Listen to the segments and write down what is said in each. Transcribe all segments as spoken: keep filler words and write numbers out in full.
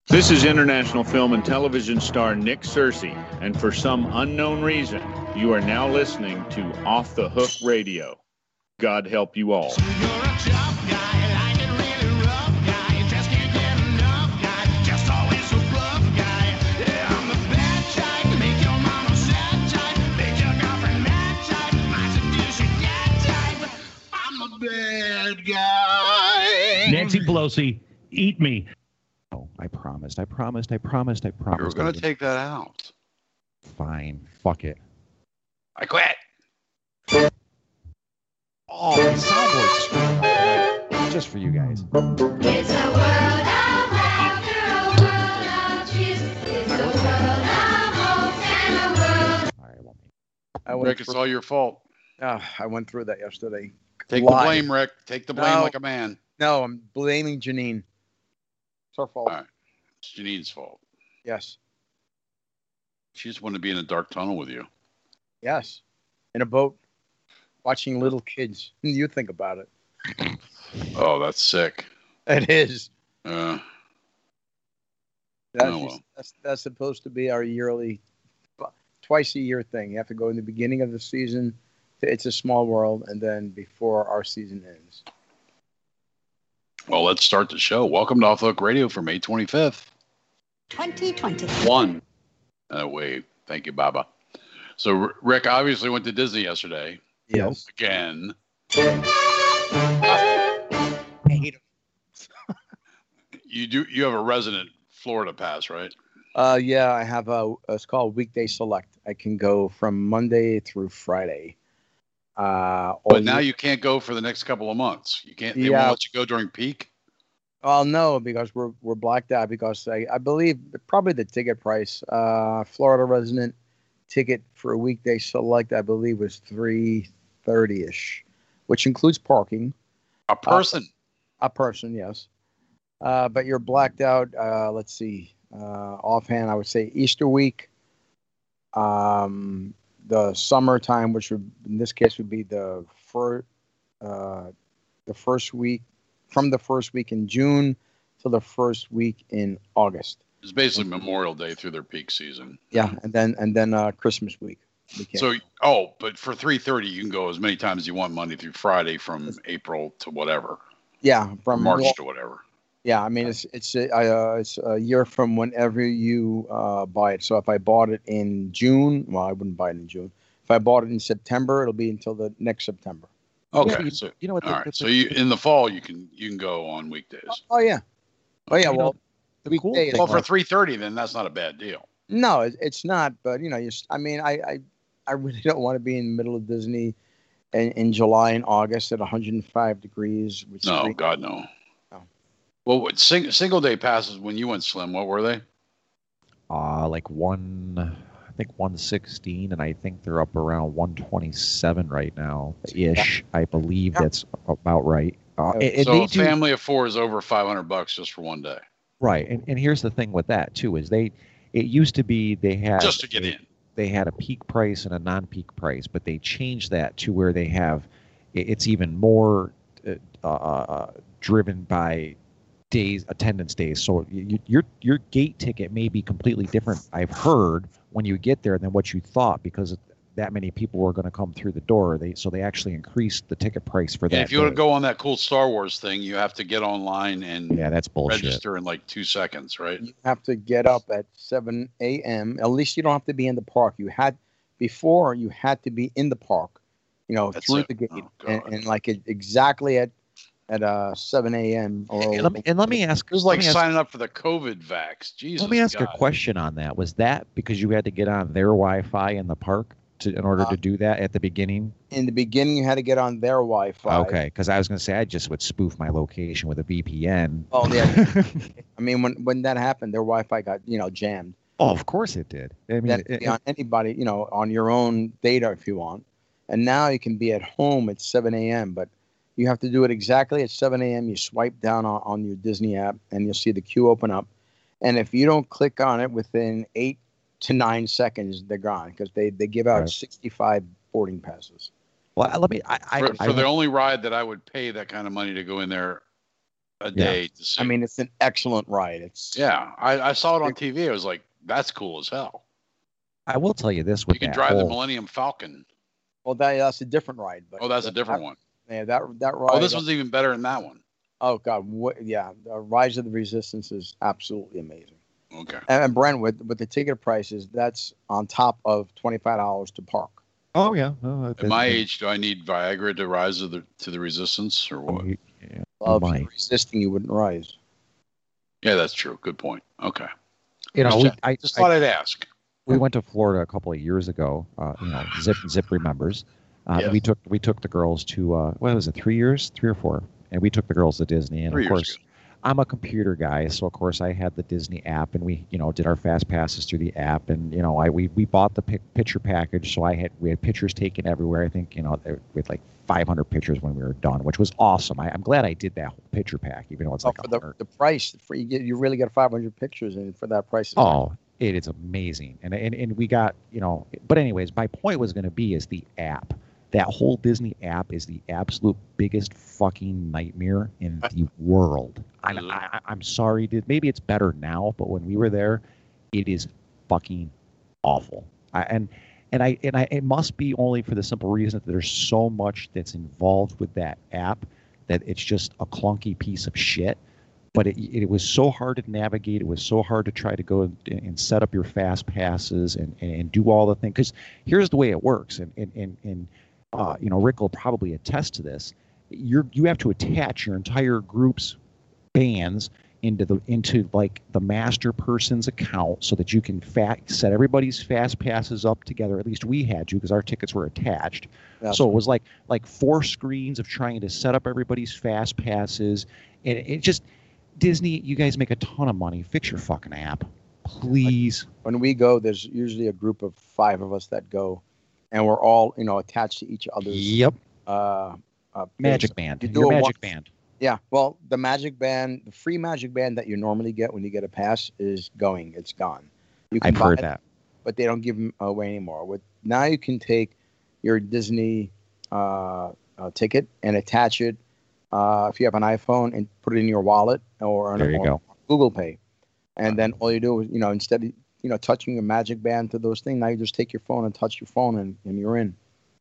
This is international film and television star Nick Searcy, and for some unknown reason, you are now listening to Off the Hook Radio. God help you all. Bad guy. Nancy Pelosi, eat me. Oh, I promised. I promised. I promised. I promised. You were going to take that out. Fine. Fuck it. I quit. Oh, the soundboard's just for you guys. It's a world of laughter, a world of cheers. It's a world of hopes and a world. All right, well, I went Rick, it's through, all your fault. oh, I went through that yesterday. Take Live. the blame, Rick. Take the blame No. like a man. No, I'm blaming Janine. It's her fault. All right. It's Janine's fault. Yes. She just wanted to be in a dark tunnel with you. Yes. In a boat, watching little kids. You think about it. Oh, that's sick. It is. Uh, That's, Oh, well. just- that's, that's supposed to be our yearly, twice a year thing. You have to go in the beginning of the season to It's a Small World, and then before our season ends. well, let's start the show. Welcome to Off the Hook Radio for May twenty-fifth. twenty twenty. One. Uh, wait. Thank you, Baba. So, R- Rick obviously went to Disney yesterday. Yes. Again. I hate them. You do. You have a resident Florida pass, right? Uh, yeah, I have a, it's called Weekday Select. I can go from Monday through Friday. Uh, all But now year- you can't go for the next couple of months. You can't. They Yeah. won't let you go during peak. Well, no, because we're we're blacked out because I, I believe probably the ticket price. Uh, Florida resident ticket for a Weekday Select, I believe, was three thirty ish, which includes parking. A person. A person, yes. Uh, but you're blacked out. Uh, let's see. Uh, offhand, I would say Easter week. Um, the summertime, which would in this case would be the first, uh, the first week, from the first week in June to the first week in August. It's basically Memorial Day through their peak season. Yeah, and then and then uh, Christmas week. We can't- So, oh, but for three thirty, you can go as many times as you want Monday through Friday from April to whatever, yeah, from from March well, to whatever. yeah, I mean it's it's a, uh, it's a year from whenever you uh, buy it. So if I bought it in June, well, I wouldn't buy it in June. If I bought it in September, it'll be until the next September. Okay, you, so you know what? all The, right, the, so you in the fall you can you can go on weekdays. Oh yeah, oh yeah. You know, Well, the cool weekday is- thing, Well, for like, three thirty, then that's not a bad deal. no, it, it's not. But you know, you, s- I mean, I, I I really don't want to be in the middle of Disney in, in July and August at one hundred five degrees. With No, screen- God no. No. Well, what, sing, single day passes when you went Slim, what were they? uh, like one, I think one sixteen, and I think they're up around one twenty-seven right now, ish. I believe Yeah. that's about right. Uh, and, and so they a do, family of four is over five hundred bucks just for one day, right. And, and here's the thing with that too is they, it used to be they had just to get a- in. they had a peak price and a non-peak price, but they changed that to where they have it- it's even more uh, uh, driven by days attendance days. So you, your your gate ticket may be completely different. I've heard when you get there than what you thought because that many people were going to come through the door. They so they actually increased the ticket price for that. And if you want to day. go on that cool Star Wars thing, you have to get online and yeah, that's bullshit. register in like two seconds, right? You have to get up at seven a.m. At least you don't have to be in the park. You had before you had to be in the park, you know, That's through it. the gate, Oh, and, God. and like it, exactly at at uh seven a.m. or And let me, and let me ask. It was let like me ask- signing up for the COVID vax. Jesus. Let me ask God. a question on that. Was that because you had to get on their Wi-Fi in the park to, in order Uh, to do that at the beginning? in the beginning you had to get on their Wi-Fi. Okay, because I was going to say I just would spoof my location with a V P N. Oh yeah. I mean, when when that happened, their Wi-Fi got you know jammed. Oh, of course it did. I mean, That it- could be it- on anybody, you know, on your own data if you want. And now you can be at home at seven a.m. But you have to do it exactly at seven a.m. You swipe down on, on your Disney app, and you'll see the queue open up. And if you don't click on it within eight to nine seconds, they're gone because they, they give out Right. sixty-five boarding passes. well, let me. I, I, For, I for the only ride that I would pay that kind of money to go in there a day to see. I mean, it's an excellent ride. It's yeah, I, I saw it on T V. I was like, that's cool as hell. I will tell you this: with You can that drive the whole- Millennium Falcon. well, that, that's a different ride. But Oh, that's a that- different one. Yeah, that that ride. Oh, this one's even better than that one. Oh God, what? Yeah, the Rise of the Resistance is absolutely amazing. Okay. And, and Brent, with with the ticket prices, that's on top of twenty five dollars to park. Oh yeah. Oh, At my age, do I need Viagra to rise to the to the resistance or what? Yeah. Well, if my. you're resisting, you wouldn't rise. Yeah, that's true. Good point. Okay. You know, Just, we, check- I just I- thought I, would ask. we went to Florida a couple of years ago. Uh, you know, Zip Zip remembers. Uh, Yes. We took we took the girls to uh, what was it? Three years, three or four, and we took the girls to Disney. And Three of years course, ago. I'm a computer guy, so of course I had the Disney app, and we you know did our fast passes through the app, and you know I we, we bought the pic- picture package, so I had we had pictures taken everywhere. I think you know there- with like five hundred pictures when we were done, which was awesome. I, I'm glad I did that whole picture pack, even though it's Oh, like for a the, hundred. the price, for you get you really get five hundred pictures, and for that price, it's Oh, it is amazing. And, and and we got, you know, but anyways, my point was going to be is the app. That whole Disney app is the absolute biggest fucking nightmare in the world. I, I, I'm sorry, dude. Maybe it's better now, but when we were there, it is fucking awful. I, and and I and I it must be only for the simple reason that there's so much that's involved with that app that it's just a clunky piece of shit. But it, it was so hard to navigate. It was so hard to try to go and, and set up your fast passes and, and, and do all the things. Because here's the way it works, and and and, and uh, you know, Rick will probably attest to this. You're you have to attach your entire group's bands into the into like the master person's account so that you can fa- set everybody's fast passes up together. At least we had to because our tickets were attached. That's So it was like like four screens of trying to set up everybody's fast passes, and it just Disney. You guys make a ton of money. Fix your fucking app, please. when we go, there's usually a group of five of us that go, and we're all you know attached to each other's Yep. uh, uh, Magic base. Band. You do Your it Magic once- Band. Yeah, well, the Magic Band, the free Magic Band that you normally get when you get a pass is going. It's gone. You I've buy heard it, that. but they don't give them away anymore. With now, you can take your Disney uh, uh, ticket and attach it uh, if you have an iPhone and put it in your wallet or on There you or go. Google Pay, and then all you do is you know instead of you know touching your Magic Band to those things, now you just take your phone and touch your phone and, and you're in.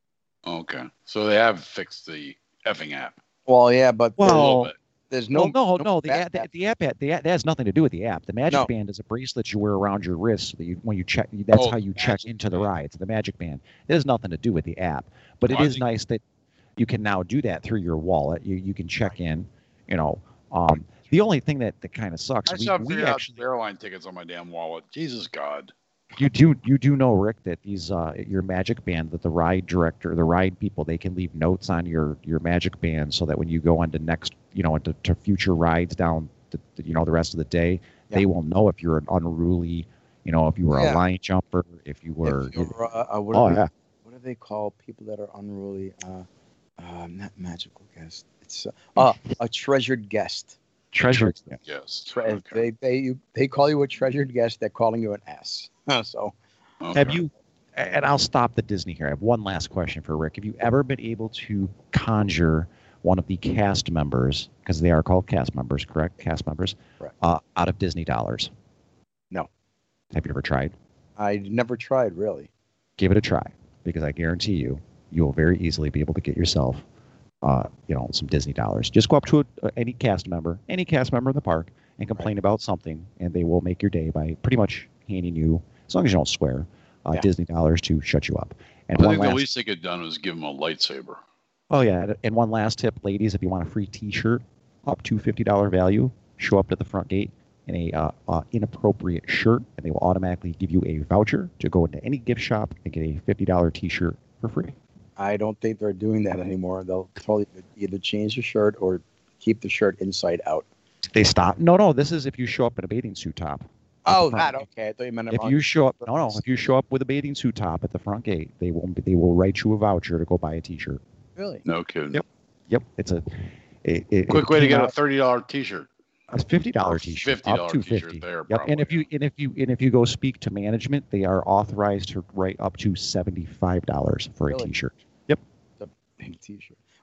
Okay. So they have fixed the effing app. Well, yeah, but A little Well, bit. there's no no, no, no. The back- app, the, the app, the app, that has nothing to do with the app. The Magic No. Band is a bracelet you wear around your wrist so that you, when you check, that's Oh, how you the check Magic into the Band. rides. The Magic Band. It has nothing to do with the app, but it Well, I is think- nice that you can now do that through your wallet. You you can check in. You know, um, the only thing that, that kind of sucks. I we, still haven't we figured out actually, the airline tickets on my damn wallet. Jesus God. you do you do know, Rick, that these uh, your Magic Band, that the ride director, the ride people, they can leave notes on your your Magic Band so that when you go on to next, you know, into to future rides down, the, the- you know, the rest of the day, Yeah. they will know if you're an unruly, you know, if you were Yeah. a line jumper, if you were. If you're, uh, uh, what, oh do they, yeah, what do they call people that are unruly? Uh, uh, not magical guest. It's uh, uh, a treasured guest. treasured. Yes. Tre- Okay. They they you, they call you a treasured guest. They're calling you an ass. so Okay. Have you? And I'll stop the Disney here. I have one last question for Rick. Have you ever been able to conjure one of the cast members, because they are called cast members, correct? Cast members, Correct. uh, out of Disney dollars? No. Have you ever tried? I never tried really. Give it a try, because I guarantee you, you will very easily be able to get yourself, uh, you know, some Disney dollars. Just go up to a, any cast member, any cast member in the park, and complain about something, and they will make your day by pretty much handing you, as long as you don't swear, uh, Yeah. Disney dollars to shut you up. And I one think the last, least they could have done was give them a lightsaber. oh yeah, and one last tip, ladies, if you want a free T-shirt up to fifty dollars value, show up to the front gate in a uh, uh, inappropriate shirt, and they will automatically give you a voucher to go into any gift shop and get a fifty dollars T-shirt for free. I don't think they're doing that anymore. They'll totally either change the shirt or keep the shirt inside out. They stop. No, no. This is if you show up in a bathing suit top. at the Oh, front that gate. okay. I thought you meant If on- you show up, no, no. If you show up with a bathing suit top at the front gate, they will they will write you a voucher to go buy a T-shirt. really. No kidding. Yep. Yep, it's a it, it, Quick it way to came get a out- thirty dollar T-shirt. a fifty dollars Or T-shirt, fifty up dollar to T-shirt fifty. there, Yep, and if probably. you and if you and if you go speak to management, they are authorized to write up to seventy-five dollars for a Really? T-shirt. Big T-shirt.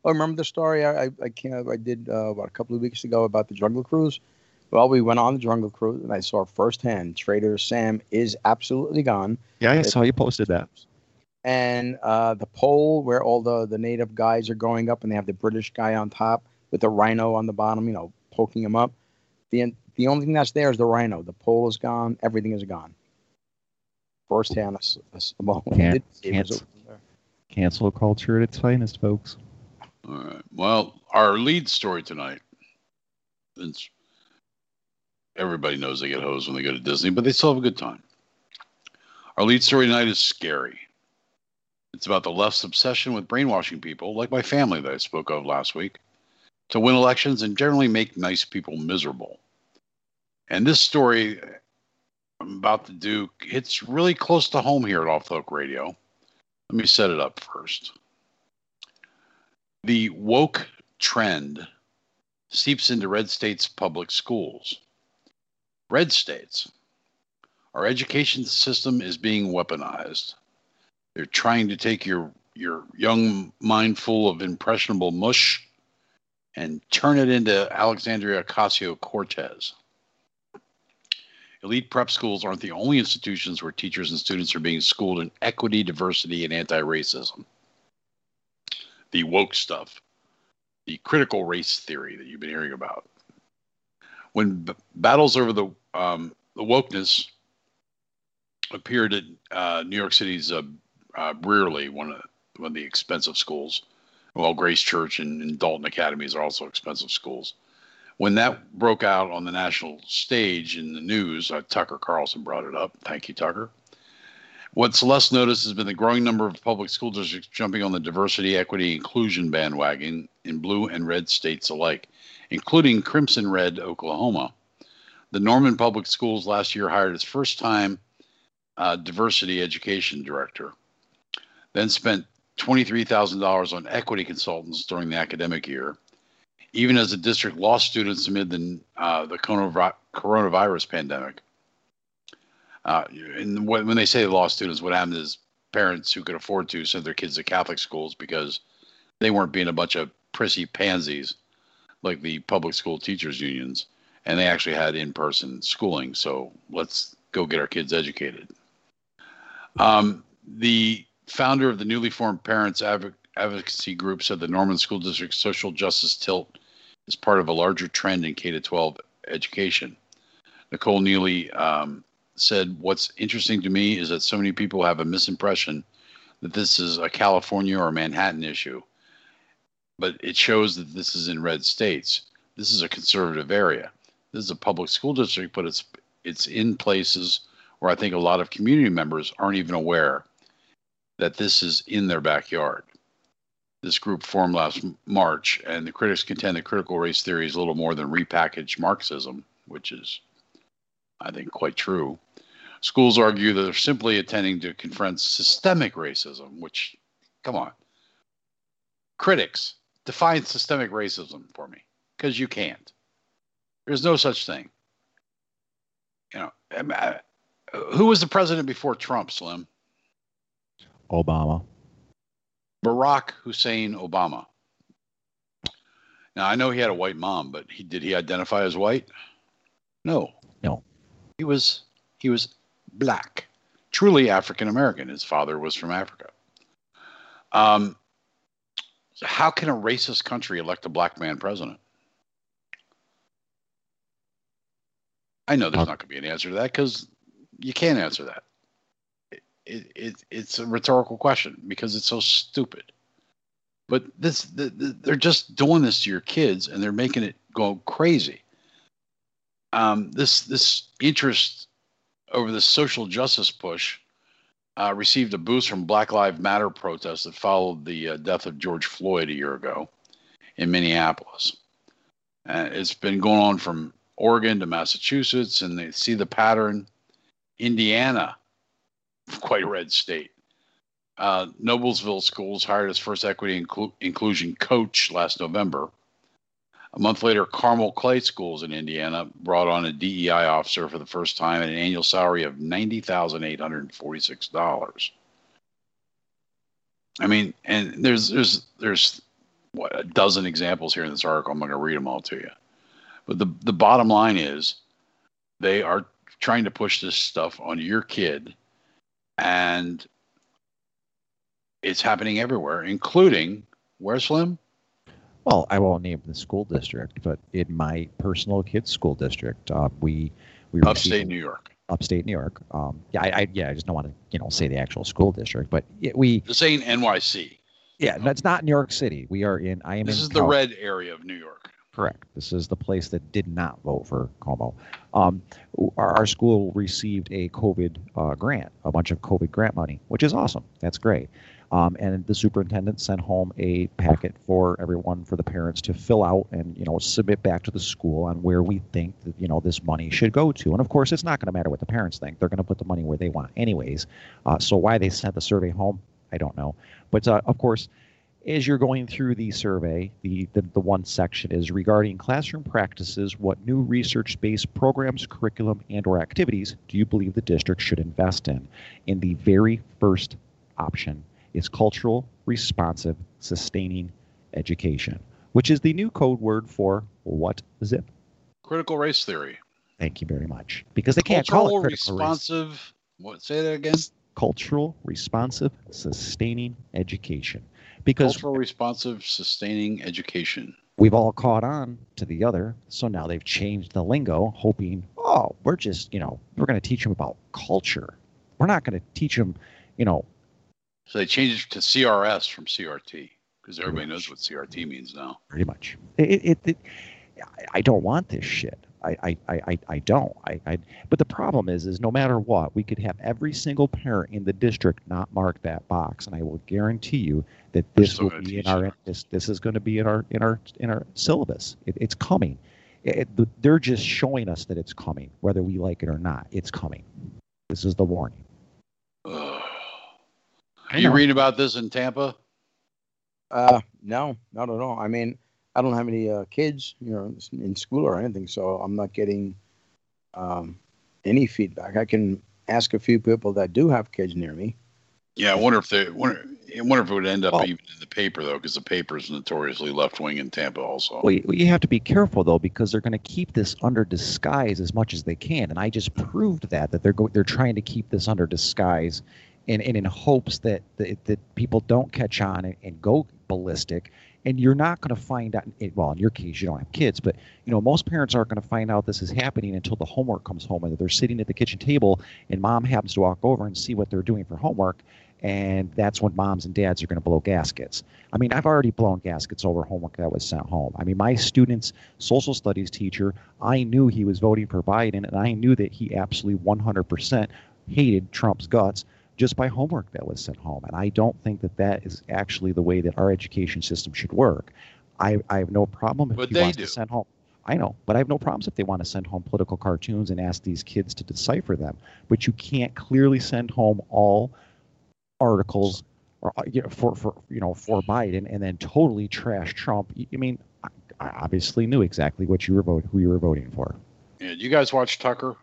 Oh, remember the story I I, I, can't, I did uh, about a couple of weeks ago about the Jungle Cruise? Well, we went on the Jungle Cruise, and I saw firsthand Trader Sam is absolutely gone. Yeah, I It- saw you posted that. And uh, the pole where all the, the native guys are going up, and they have the British guy on top with the rhino on the bottom, you know, poking him up. The the only thing that's there is the rhino. The pole is gone. Everything is gone. Firsthand, a, a, well, we Can't- did see it was can't- over there. Cancel culture at its finest, folks. All right. Well, our lead story tonight, since everybody knows they get hosed when they go to Disney, but they still have a good time. Our lead story tonight is scary. It's about the left's obsession with brainwashing people, like my family that I spoke of last week, to win elections and generally make nice people miserable. And this story I'm about to do hits really close to home here at Off the Hook Radio. Let me set it up first. The woke trend seeps into red states' public schools. Red states. Our education system is being weaponized. They're trying to take your, your young mind full of impressionable mush and turn it into Alexandria Ocasio-Cortez. Elite prep schools aren't the only institutions where teachers and students are being schooled in equity, diversity, and anti-racism. The woke stuff. The critical race theory that you've been hearing about. When b- battles over the um, the wokeness appeared at uh, New York City's uh, uh, Brearley, one of, one of the expensive schools. Well, Grace Church and, and Dalton Academies are also expensive schools. When that broke out on the national stage in the news, uh, Tucker Carlson brought it up. Thank you, Tucker. What's less noticed has been the growing number of public school districts jumping on the diversity, equity, inclusion bandwagon in blue and red states alike, including Crimson Red, Oklahoma. The Norman Public Schools last year hired its first time uh, diversity education director, then spent twenty-three thousand dollars on equity consultants during the academic year, even as the district lost students amid the, uh, the coronavirus pandemic. Uh, and when, when they say they lost students, what happened is parents who could afford to sent their kids to Catholic schools because they weren't being a bunch of prissy pansies like the public school teachers unions, and they actually had in-person schooling. So let's go get our kids educated. Um, the founder of the newly formed Parents Advo- Advocacy Group said the Norman School District's social justice tilt is part of a larger trend in K through twelve education. Nicole Neely um, said, "What's interesting to me is that so many people have a misimpression that this is a California or Manhattan issue, but it shows that this is in red states. This is a conservative area. This is a public school district, but it's it's in places where I think a lot of community members aren't even aware that this is in their backyard." This group formed last March, and the critics contend that critical race theory is a little more than repackaged Marxism, which is, I think, quite true. Schools argue that they're simply attempting to confront systemic racism, which, come on. Critics, define systemic racism for me, because you can't. There's no such thing. You know, I- I- who was the president before Trump, Slim? Obama. Barack Hussein Obama. Now, I know he had a white mom, but he did he identify as white? No. No. He was he was black, truly African American. His father was from Africa. Um, so how can a racist country elect a black man president? I know there's not going to be an answer to that because you can't answer that. It, it, it's a rhetorical question because it's so stupid. But this, the, the, they're just doing this to your kids, and they're making it go crazy. Um, this this interest over the social justice push uh, received a boost from Black Lives Matter protests that followed the uh, death of George Floyd a year ago in Minneapolis. Uh, it's been going on from Oregon to Massachusetts, and they see the pattern. Indiana, quite a red state. Uh, Noblesville Schools hired its first equity inclu- inclusion coach last November. A month later, Carmel Clay Schools in Indiana brought on a D E I officer for the first time at an annual salary of ninety thousand eight hundred forty-six dollars. I mean, and there's there's there's what, a dozen examples here in this article. I'm not going to read them all to you. But the, the bottom line is they are trying to push this stuff on your kid, and it's happening everywhere, including, where, Slim? Well, I won't name the school district, but in my personal kid's school district, uh, we we Upstate received- New York. Upstate New York. Um, yeah, I, I yeah, I just don't want to you know say the actual school district, but it, we This ain't N Y C. yeah, that's not New York City. We are in. I am This in is the Cal- red area of New York. Correct. This is the place that did not vote for Cuomo. Um, our, our school received a COVID uh, grant, a bunch of COVID grant money, which is awesome. That's great. Um, and the superintendent sent home a packet for everyone, for the parents to fill out and, you know, submit back to the school on where we think that, you know, this money should go to. And of course, it's not going to matter what the parents think. They're going to put the money where they want anyways. Uh, so why they sent the survey home, I don't know. But uh, of course, as you're going through the survey, the, the, the one section is regarding classroom practices, what new research-based programs, curriculum, and or activities do you believe the district should invest in? In the very first option is cultural, responsive, sustaining education, which is the new code word for what, Zip? Critical race theory. Thank you very much. Because they can't call Cultural it critical race. responsive. What? Say that again. Cultural, responsive, sustaining education. Because Cultural responsive sustaining education. we've all caught on to the other, so now they've changed the lingo, hoping, oh, we're just, you know, we're going to teach them about culture. We're not going to teach them, you know, So they changed it to C R S from C R T because everybody knows what C R T means now. pretty much. It, it, it, I- I don't want this shit. I, I, I, I- I don't. I, I, but the problem is, is no matter what, we could have every single parent in the district not mark that box, and I will guarantee you that They're this still will gonna be in teach our it. this this is going to be in our in our in our syllabus. It, it's coming. It, it- they're just showing us that it's coming, whether we like it or not. It's coming. This is the warning. Ugh. I Are you know. reading about this in Tampa? Uh, no, not at all. I mean, I don't have any uh, kids, you know, in school or anything, so I'm not getting um, any feedback. I can ask a few people that do have kids near me. Yeah, I wonder if they wonder. I wonder if it would end up Well- even in the paper though, because the paper is notoriously left wing in Tampa also. Well, you, you have to be careful though, because they're going to keep this under disguise as much as they can, and I just proved that that they're go- they're trying to keep this under disguise, and, and in hopes that, that that people don't catch on and, and go ballistic. And you're not going to find out. It, well, in your case, you don't have kids, but you know most parents aren't going to find out this is happening until the homework comes home, and they're sitting at the kitchen table, and mom happens to walk over and see what they're doing for homework. And that's when moms and dads are going to blow gaskets. I mean, I've already blown gaskets over homework that was sent home. I mean, my student's social studies teacher, I knew he was voting for Biden, and I knew that he absolutely one hundred percent hated Trump's guts just by homework that was sent home. And I don't think that that is actually the way that our education system should work. I, I have no problem if But he they wants do. to send home. I know, but I have no problems if they want to send home political cartoons and ask these kids to decipher them. But you can't clearly send home all articles or, uh, you know, for, for you know for Biden and then totally trash Trump. I mean, I, I obviously knew exactly what you were voting, who you were voting for. Yeah, do you guys watch Tucker?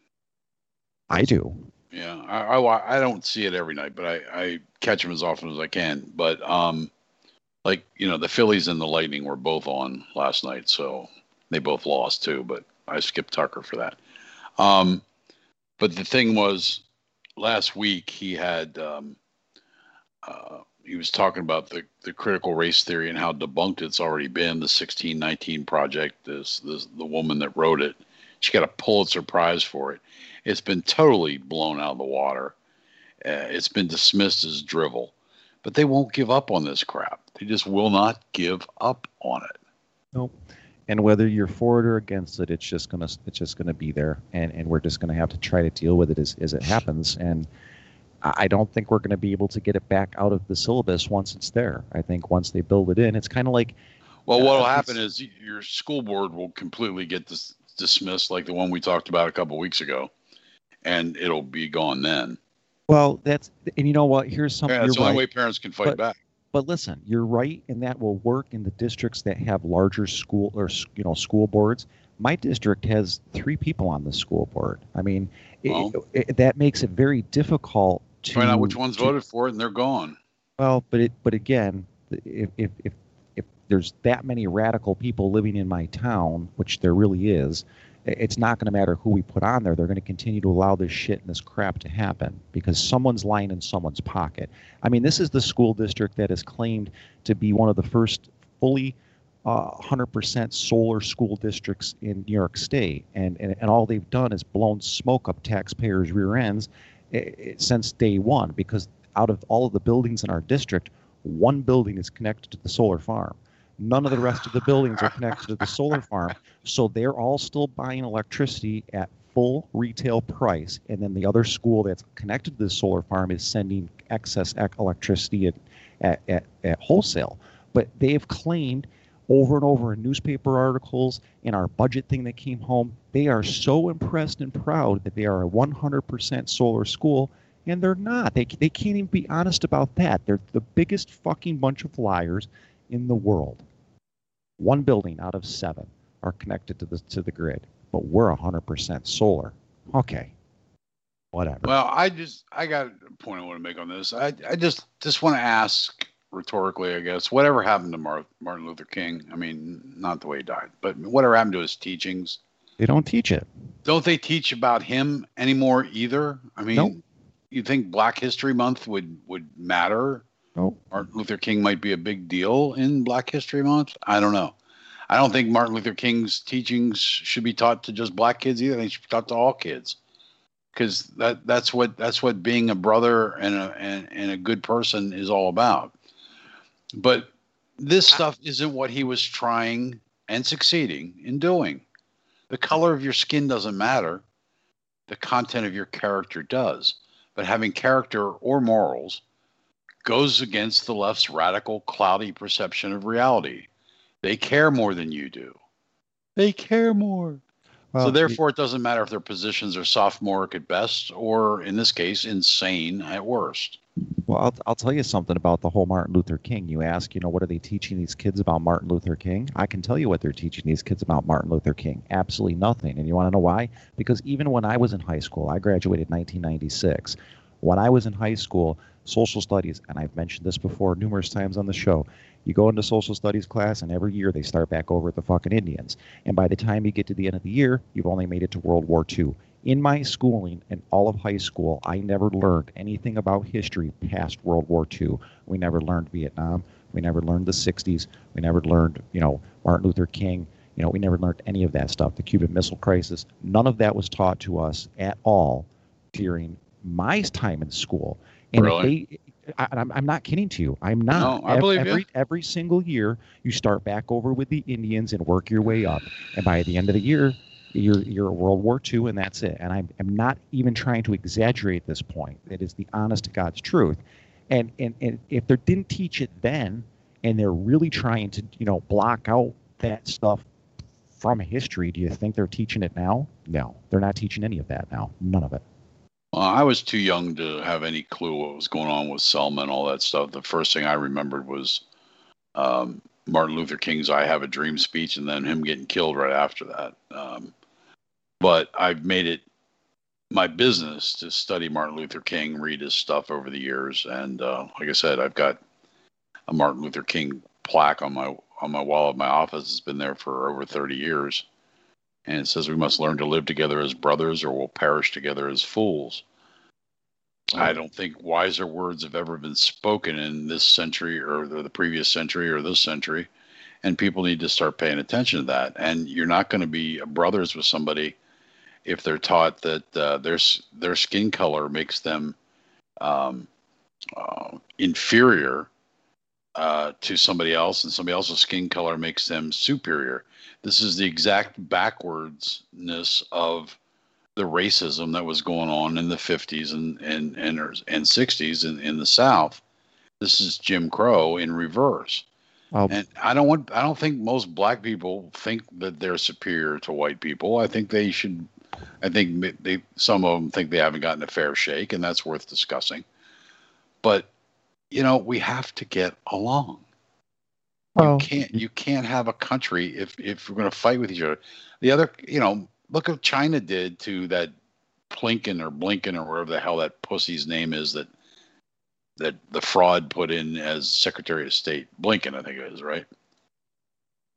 I do. Yeah, I, I wa- I don't see it every night, but I, I catch them as often as I can. But um, like you know, the Phillies and the Lightning were both on last night, so they both lost too. But I skipped Tucker for that. Um, but the thing was, last week he had um, uh, he was talking about the, the critical race theory and how debunked it's already been. The sixteen nineteen project, this this the woman that wrote it, she got a Pulitzer Prize for it. It's been totally blown out of the water. Uh, it's been dismissed as drivel, but they won't give up on this crap. They just will not give up on it. Nope. And whether you're for it or against it, it's just gonna it's just gonna be there, and, and we're just gonna have to try to deal with it as, as it happens. And I I don't think we're gonna be able to get it back out of the syllabus once it's there. I think once they build it in, it's kind of like Well, Uh, what'll it's- happen is your school board will completely get dis- dismissed, like the one we talked about a couple weeks ago, and it'll be gone then. well, that's and you know what? Here's something. Yeah, that's the you're only right. way parents can fight But- back. But listen, you're right, and that will work in the districts that have larger school or you know school boards. My district has three people on the school board. I mean, it, Well. it, that makes it very difficult to Find out which ones to- voted for it, and they're gone. Well, but it but again, if if if, if there's that many radical people living in my town, which there really is, it's not going to matter who we put on there. They're going to continue to allow this shit and this crap to happen because someone's lying in someone's pocket. I mean, this is the school district that is claimed to be one of the first fully uh, one hundred percent solar school districts in New York State. And, and, and all they've done is blown smoke up taxpayers' rear ends it, it, since day one, because out of all of the buildings in our district, one building is connected to the solar farm. None of the rest of the buildings are connected to the solar farm. So they're all still buying electricity at full retail price. And then the other school that's connected to the solar farm is sending excess ec- electricity at, at, at, at wholesale. But they've claimed over and over in newspaper articles, in our budget thing that came home, they are so impressed and proud that they are a one hundred percent solar school. And they're not. They, they can't even be honest about that. They're the biggest fucking bunch of liars in the world. One building out of seven are connected to the to the grid, but we're one hundred percent solar. Okay, whatever. Well, I just I got a point I want to make on this. I I just just want to ask rhetorically, I guess, whatever happened to Mar- Martin Luther King? I mean, not the way he died, but whatever happened to his teachings? They don't teach it. Don't they teach about him anymore either? I mean, Nope. You think Black History Month would would matter? Nope. Martin Luther King might be a big deal in Black History Month. I don't know. I don't think Martin Luther King's teachings should be taught to just black kids either. They should be taught to all kids, because that that's what that's what being a brother and a and, and a good person is all about. But this stuff isn't what he was trying and succeeding in doing. The color of your skin doesn't matter. The content of your character does. But having character or morals goes against the left's radical, cloudy perception of reality. They care more than you do. They care more. Well, so therefore, it doesn't matter if their positions are sophomoric at best, or in this case, insane at worst. Well, I'll, I'll tell you something about the whole Martin Luther King. You ask, you know, what are they teaching these kids about Martin Luther King? I can tell you what they're teaching these kids about Martin Luther King. Absolutely nothing. And you want to know why? Because even when I was in high school, I graduated in nineteen ninety-six. When I was in high school, social studies, and I've mentioned this before numerous times on the show, you go into social studies class, and every year they start back over at the fucking Indians. And by the time you get to the end of the year, you've only made it to World War Two. In my schooling and all of high school, I never learned anything about history past World War Two. We never learned Vietnam. We never learned the sixties. We never learned, you know, Martin Luther King. You know, we never learned any of that stuff. The Cuban Missile Crisis. None of that was taught to us at all during my time in school. And Really? if they, I, I'm, I'm not kidding to you. I'm not. No, I believe you. every, every single year, you start back over with the Indians and work your way up. And by the end of the year, you're you're World War Two, and that's it. And I'm I'm not even trying to exaggerate this point. It is the honest to God's truth. And and and if they didn't teach it then, and they're really trying to, you know, block out that stuff from history, do you think they're teaching it now? No, they're not teaching any of that now. None of it. Well, I was too young to have any clue what was going on with Selma and all that stuff. The first thing I remembered was um, Martin Luther King's "I Have a Dream" speech, and then him getting killed right after that. Um, but I've made it my business to study Martin Luther King, read his stuff over the years, and uh, like I said, I've got a Martin Luther King plaque on my on my wall of my office. It's been there for over thirty years. And it says we must learn to live together as brothers, or we'll perish together as fools. I don't think wiser words have ever been spoken in this century or the, the previous century or this century. And people need to start paying attention to that. And you're not going to be brothers with somebody if they're taught that uh, their, their skin color makes them um, uh, inferior uh, to somebody else, and somebody else's skin color makes them superior. This is the exact backwardsness of the racism that was going on in the fifties and and and, and sixties in, in the South. This is Jim Crow in reverse. Well, And I don't want I don't think most black people think that they're superior to white people. I think they should I think they some of them think they haven't gotten a fair shake, and that's worth discussing. But you know, we have to get along. well, You can't you can't have a country if if we're going to fight with each other. The other, you know, look what China did to that Plinken or Blinken or wherever the hell that pussy's name is that that the fraud put in as Secretary of State. Blinken, I think it is, right?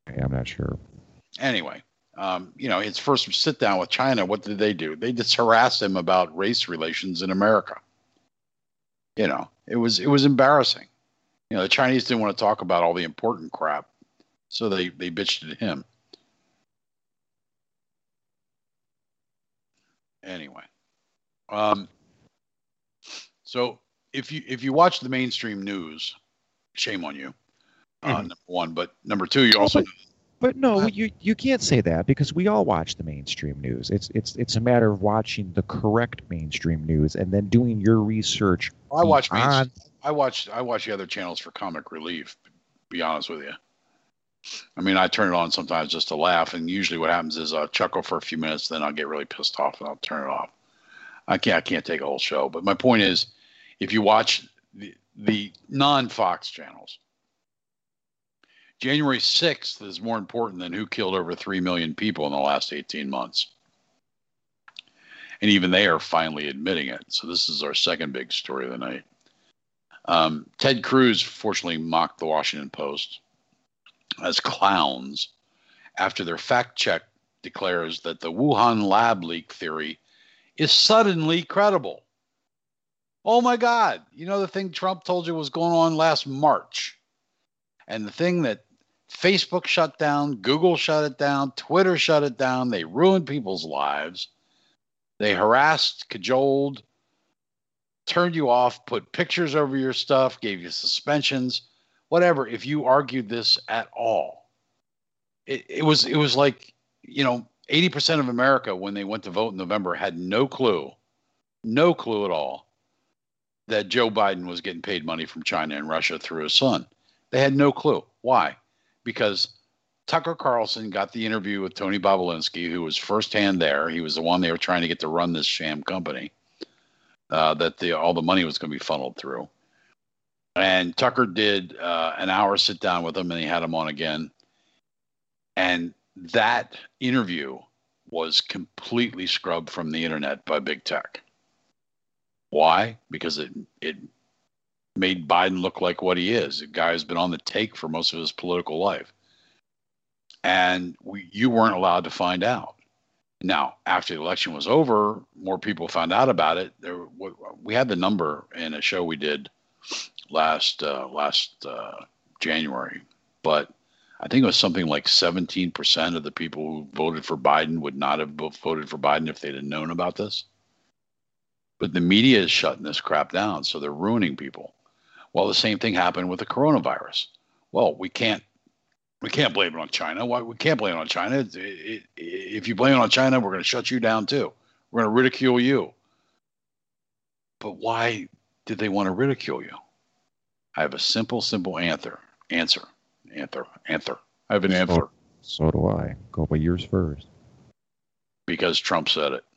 I'm not sure. Anyway, um, you know, his first sit down with China, what did they do? They just harassed him about race relations in America. You know, it was it was embarrassing. You know, the Chinese didn't want to talk about all the important crap, so they they bitched at him. Anyway, um, so if you if you watch the mainstream news, shame on you. Uh, Mhm. Number one, but number two, you also But no, you you can't say that because we all watch the mainstream news. It's it's it's a matter of watching the correct mainstream news and then doing your research. I watch beyond- mainstream, I watch I watch the other channels for comic relief. To be honest with you, I mean I turn it on sometimes just to laugh, and usually what happens is I'll chuckle for a few minutes, then I'll get really pissed off and I'll turn it off. I can't I can't take a whole show, but my point is, if you watch the the non-Fox channels, January sixth is more important than who killed over three million people in the last eighteen months. And even they are finally admitting it. So this is our second big story of the night. Um, Ted Cruz fortunately mocked the Washington Post as clowns after their fact check declares that the Wuhan lab leak theory is suddenly credible. Oh my God. You know the thing Trump told you was going on last March? And the thing that Facebook shut down, Google shut it down, Twitter shut it down. They ruined people's lives. They harassed, cajoled, turned you off, put pictures over your stuff, gave you suspensions, whatever. If you argued this at all, it, it was it was like, you know, eighty percent of America when they went to vote in November had no clue, no clue at all that Joe Biden was getting paid money from China and Russia through his son. They had no clue. Why? Because Tucker Carlson got the interview with Tony Bobulinski, who was firsthand there. He was the one they were trying to get to run this sham company uh, that the, all the money was going to be funneled through. And Tucker did uh, an hour sit down with him, and he had him on again. And that interview was completely scrubbed from the internet by big tech. Why? Because it it made Biden look like what he is. A guy who's been on the take for most of his political life. And we, you weren't allowed to find out. Now, after the election was over, more people found out about it. There, we had the number in a show we did last uh, last uh, January, but I think it was something like seventeen percent of the people who voted for Biden would not have voted for Biden if they'd have known about this. But the media is shutting this crap down, so they're ruining people. Well, the same thing happened with the coronavirus. Well, we can't we can't blame it on China. Why we can't blame it on China? It, it, if you blame it on China, we're going to shut you down too. We're going to ridicule you. But why did they want to ridicule you? I have a simple, simple answer. Answer. Answer. Answer. I have an answer. So, so do I. Go by yours first. Because Trump said it.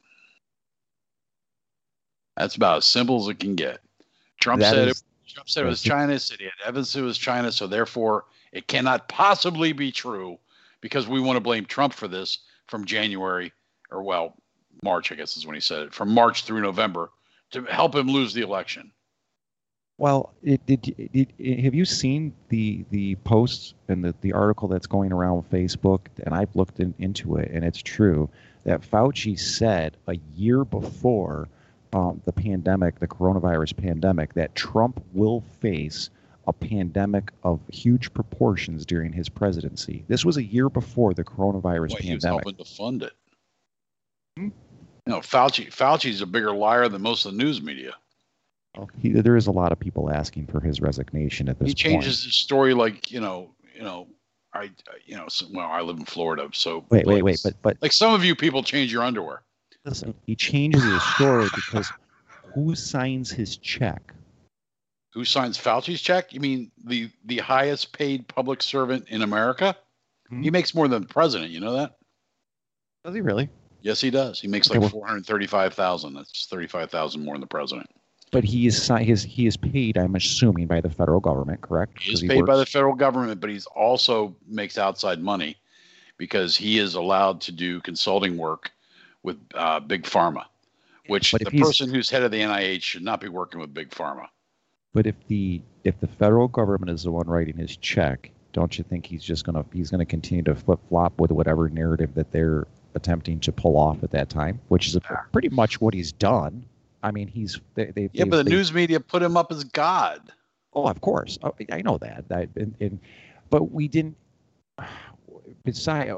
That's about as simple as it can get. Trump That said is- it. Trump said it was China. Said he had evidence it was China. So therefore, it cannot possibly be true because we want to blame Trump for this from January or well, March, I guess is when he said it, from March through November to help him lose the election. Well, it, did, it, it, have you seen the the posts and the, the article that's going around on Facebook? And I've looked in, into it, and it's true that Fauci said a year before um, the pandemic, the coronavirus pandemic, that Trump will face a pandemic of huge proportions during his presidency. This was a year before the coronavirus Well, he was pandemic. helping to fund it. Hmm? You know, Fauci Fauci's a bigger liar than most of the news media. Well, he, there is a lot of people asking for his resignation at this He point. changes his story like, you know, you know, I, you know, so, well, I live in Florida, so Wait, wait, like, wait, but but like some of you people change your underwear. listen, he changes his story because who signs his check? Who signs Fauci's check? You mean the the highest paid public servant in America? Hmm. He makes more than the president. You know that? Does he really? Yes, he does. He makes Okay, like well- four hundred thirty-five thousand. That's thirty-five thousand more than the president. But he is si- his he is paid, I'm assuming, by the federal government, correct? He is 'Cause paid by the works- federal government, but he's also makes outside money because he is allowed to do consulting work with uh, big pharma, which But if the he's- person who's head of the N I H should not be working with big pharma. But if the if the federal government is the one writing his check, don't you think he's just gonna he's gonna continue to flip flop with whatever narrative that they're attempting to pull off at that time, which is a, pretty much what he's done. I mean, he's they, they Yeah, they, but the they, news media put him up as God. Oh, of course, oh, I know that. That and, and but we didn't. Besides,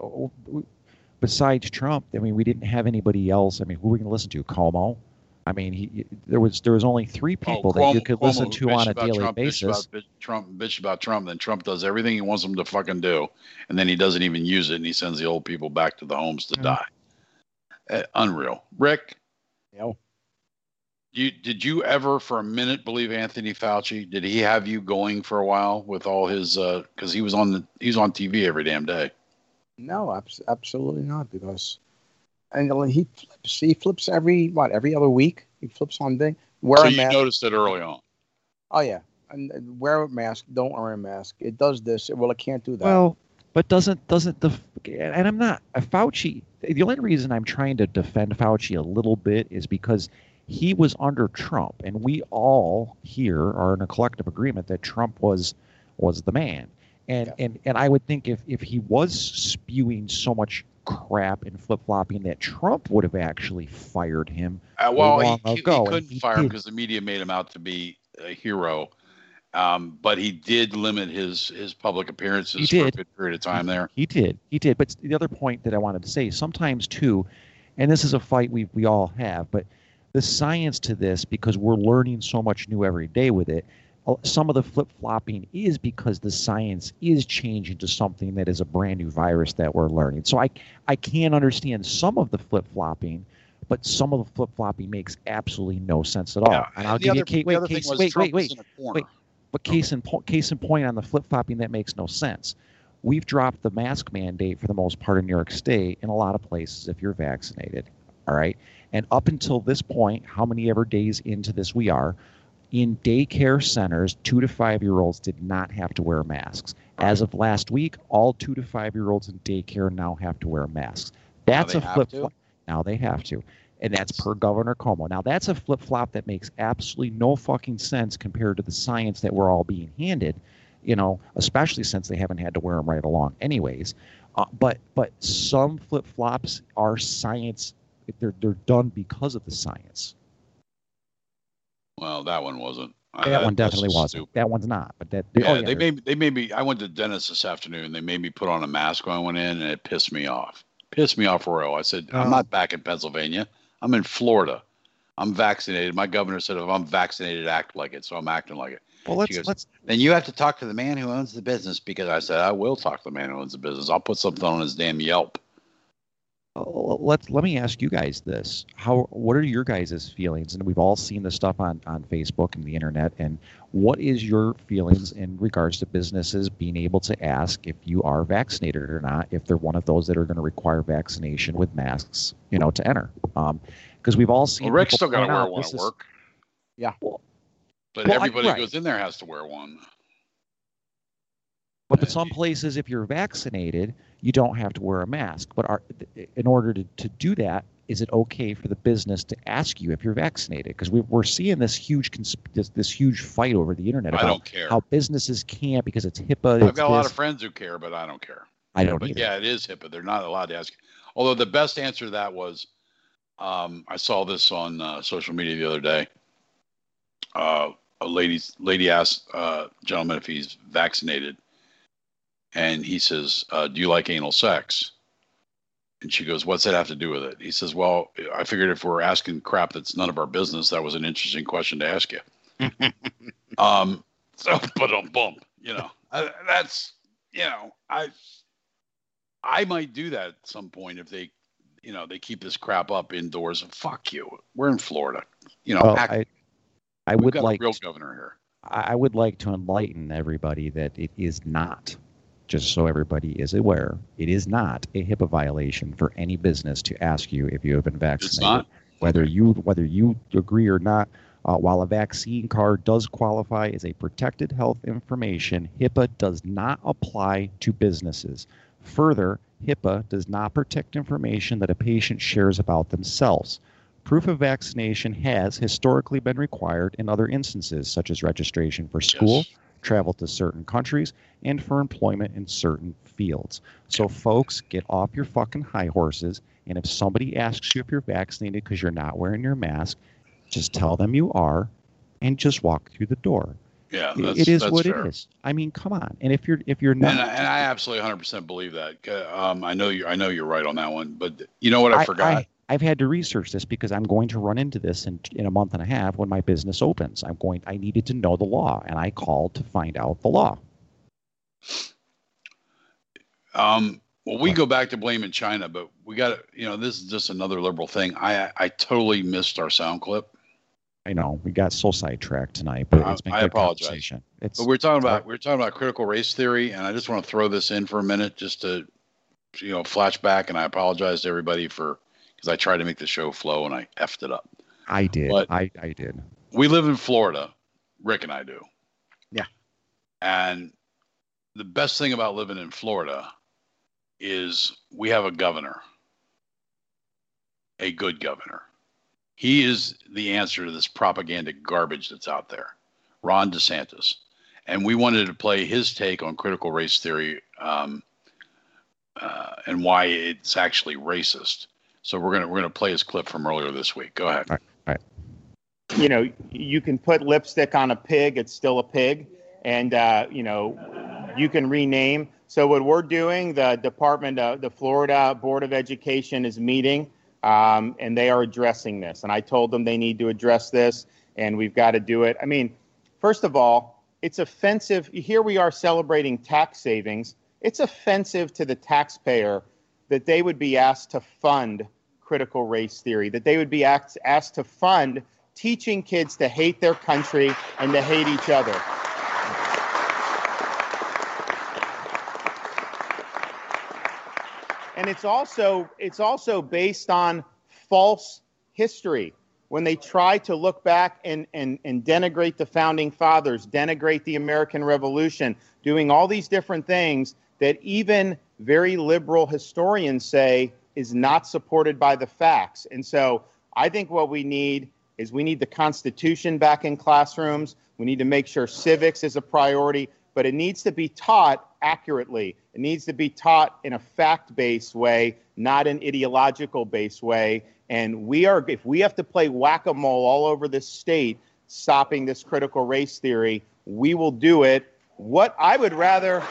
besides Trump, I mean, we didn't have anybody else. I mean, who were we going to listen to? Cuomo. I mean, he there was there was only three people oh, that you Cuomo, could Cuomo listen to bitch on a about daily Trump, basis. Bitch about, bitch, Trump, bitch about Trump, then Trump does everything he wants him to fucking do, and then he doesn't even use it, and he sends the old people back to the homes to Mhm. die. Uh, unreal. Rick, You know, you did you ever for a minute believe Anthony Fauci? Did he have you going for a while with all his? Because uh, he was on the he was on T V every damn day. no, abs- absolutely not. Because and he flips. He flips every what every other week. He flips on thing. Wear So a you mask. noticed it early on. Oh yeah, and, and wear a mask. Don't wear a mask. It does this. Well, it can't do that. Well, but doesn't doesn't the and I'm not a Fauci. The only reason I'm trying to defend Fauci a little bit is because he was under Trump, and we all here are in a collective agreement that Trump was was the man. And Yeah. and and I would think if if he was spewing so much crap and flip flopping, that Trump would have actually fired him. Uh, well, long he, he, ago, he and couldn't he fire him did. because the media made him out to be a hero. Um, but he did limit his his public appearances He for a did. good period of time there. He did. He did. But the other point that I wanted to say, sometimes too, and this is a fight we we all have, but the science to this, because we're learning so much new every day with it, uh, some of the flip flopping is because the science is changing to something that is a brand new virus that we're learning. So I I can understand some of the flip flopping, but some of the flip flopping makes absolutely no sense at all. Yeah, And I'll the give you other, a case. the Wait, other case, thing was wait, Trump wait, wait. was in a corner. wait. But case in point, case in point on the flip flopping that makes no sense. We've dropped the mask mandate for the most part in New York State in a lot of places if you're vaccinated. All right. And up until this point, how many ever days into this we are, in daycare centers, two to five year olds did not have to wear masks. As of last week, all two to five year olds in daycare now have to wear masks. That's they a have flip to? flop. Now they have to. And that's per Governor Cuomo. Now that's a flip flop that makes absolutely no fucking sense compared to the science that we're all being handed, you know, especially since they haven't had to wear them right along anyways. Uh, but but some flip flops are science. They're they're done because of the science. Well, that one wasn't. I- That one that's definitely just wasn't. stupid. That one's not. But that Yeah, oh, yeah they made they made me. I went to the dentist this afternoon. They made me put on a mask when I went in, and it pissed me off. Pissed me off royal. I said, I'm Oh. not back in Pennsylvania. I'm in Florida. I'm vaccinated. My governor said if I'm vaccinated, act like it. So I'm acting like it. well let's She goes, let's Then you have to talk to the man who owns the business, because I said I will talk to the man who owns the business. I'll put something on his damn Yelp. Oh, let's let me ask you guys this: How, what are your guys' feelings? And we've all seen this stuff on on Facebook and the internet. And what is your feelings in regards to businesses being able to ask if you are vaccinated or not, if they're one of those that are going to require vaccination with masks, you know, to enter? Um, because we've all seen. Well, Rick's people still got to point wear out one this at is- work. Yeah. Well, But well, I- everybody right. who goes in there has to wear one. But in some places, if you're vaccinated, you don't have to wear a mask. But are, in order to, to do that, is it okay for the business to ask you if you're vaccinated? Because we, we're seeing this huge consp- this, this huge fight over the internet I about don't care. how businesses can't because it's HIPAA. I've it's got a lot this. of friends who care, but I don't care. I don't But either. yeah, it is HIPAA. They're not allowed to ask. Although the best answer to that was, um, I saw this on uh, social media the other day. Uh, a lady lady asked uh, a gentleman if he's vaccinated, and he says, uh, "Do you like anal sex?" And she goes, "What's that have to do with it?" He says, "Well, I figured if we're asking crap that's none of our business, that was an interesting question to ask you." um, so, but um, bump, you know, I, that's, you know, I, I might do that at some point if they, you know, they keep this crap up indoors. Fuck you. We're in Florida, you know. Well, act, I, I we've would got like a real to- governor here. I I would like to enlighten everybody that it is not, just so everybody is aware, it is not a HIPAA violation for any business to ask you if you have been vaccinated. It's not. Whether you whether you agree or not, uh, while a vaccine card does qualify as a protected health information, HIPAA does not apply to businesses. Further, HIPAA does not protect information that a patient shares about themselves. Proof of vaccination has historically been required in other instances, such as registration for school, Yes. travel to certain countries, and for employment in certain fields. So, folks, get off your fucking high horses. And if somebody asks you if you're vaccinated because you're not wearing your mask, just tell them you are and just walk through the door. Yeah, It- that's, it is that's what fair. it is. I mean, come on. And if you're if you're not, And I, and I absolutely one hundred percent believe that. Uh, Um, I know you. I know you're right on that one. But you know what? I, forgot. I, I've had to research this because I'm going to run into this in in a month and a half when my business opens. I'm going. I needed to know the law, and I called to find out the law. Um, well, we go back to blaming China, but we got to. You know, this is just another liberal thing. I I totally missed our sound clip. I know we got so sidetracked tonight, but I- it's been I good apologize. conversation. It's But we're talking about we're talking about critical race theory, and I just want to throw this in for a minute, just to, you know, flashback. And I apologize to everybody for because I tried to make the show flow and I effed it up. I did. But- I I did. We live in Florida, Rick and I do. Yeah. And the best thing about living in Florida is we have a governor, a good governor. He is the answer to this propaganda garbage that's out there, Ron DeSantis. And we wanted to play his take on critical race theory um, uh, and why it's actually racist. So we're gonna we're gonna play his clip from earlier this week. Go ahead. You know, you can put lipstick on a pig; it's still a pig, and uh, you know, you can rename. So what we're doing, the Department of the Florida Board of Education is meeting. Um, and they are addressing this. And I told them they need to address this, and we've got to do it. I mean, first of all, it's offensive. Here we are celebrating tax savings. It's offensive to the taxpayer that they would be asked to fund critical race theory, that they would be asked, asked to fund teaching kids to hate their country and to hate each other. And it's also it's also based on false history. When they try to look back and, and, and denigrate the founding fathers, denigrate the American Revolution, doing all these different things that even very liberal historians say is not supported by the facts. And so I think what we need is we need the Constitution back in classrooms. We need to make sure civics is a priority, but it needs to be taught accurately. It needs to be taught in a fact-based way, not an ideological-based way. And we are, if we have to play whack-a-mole all over this state, stopping this critical race theory, we will do it. What I would rather...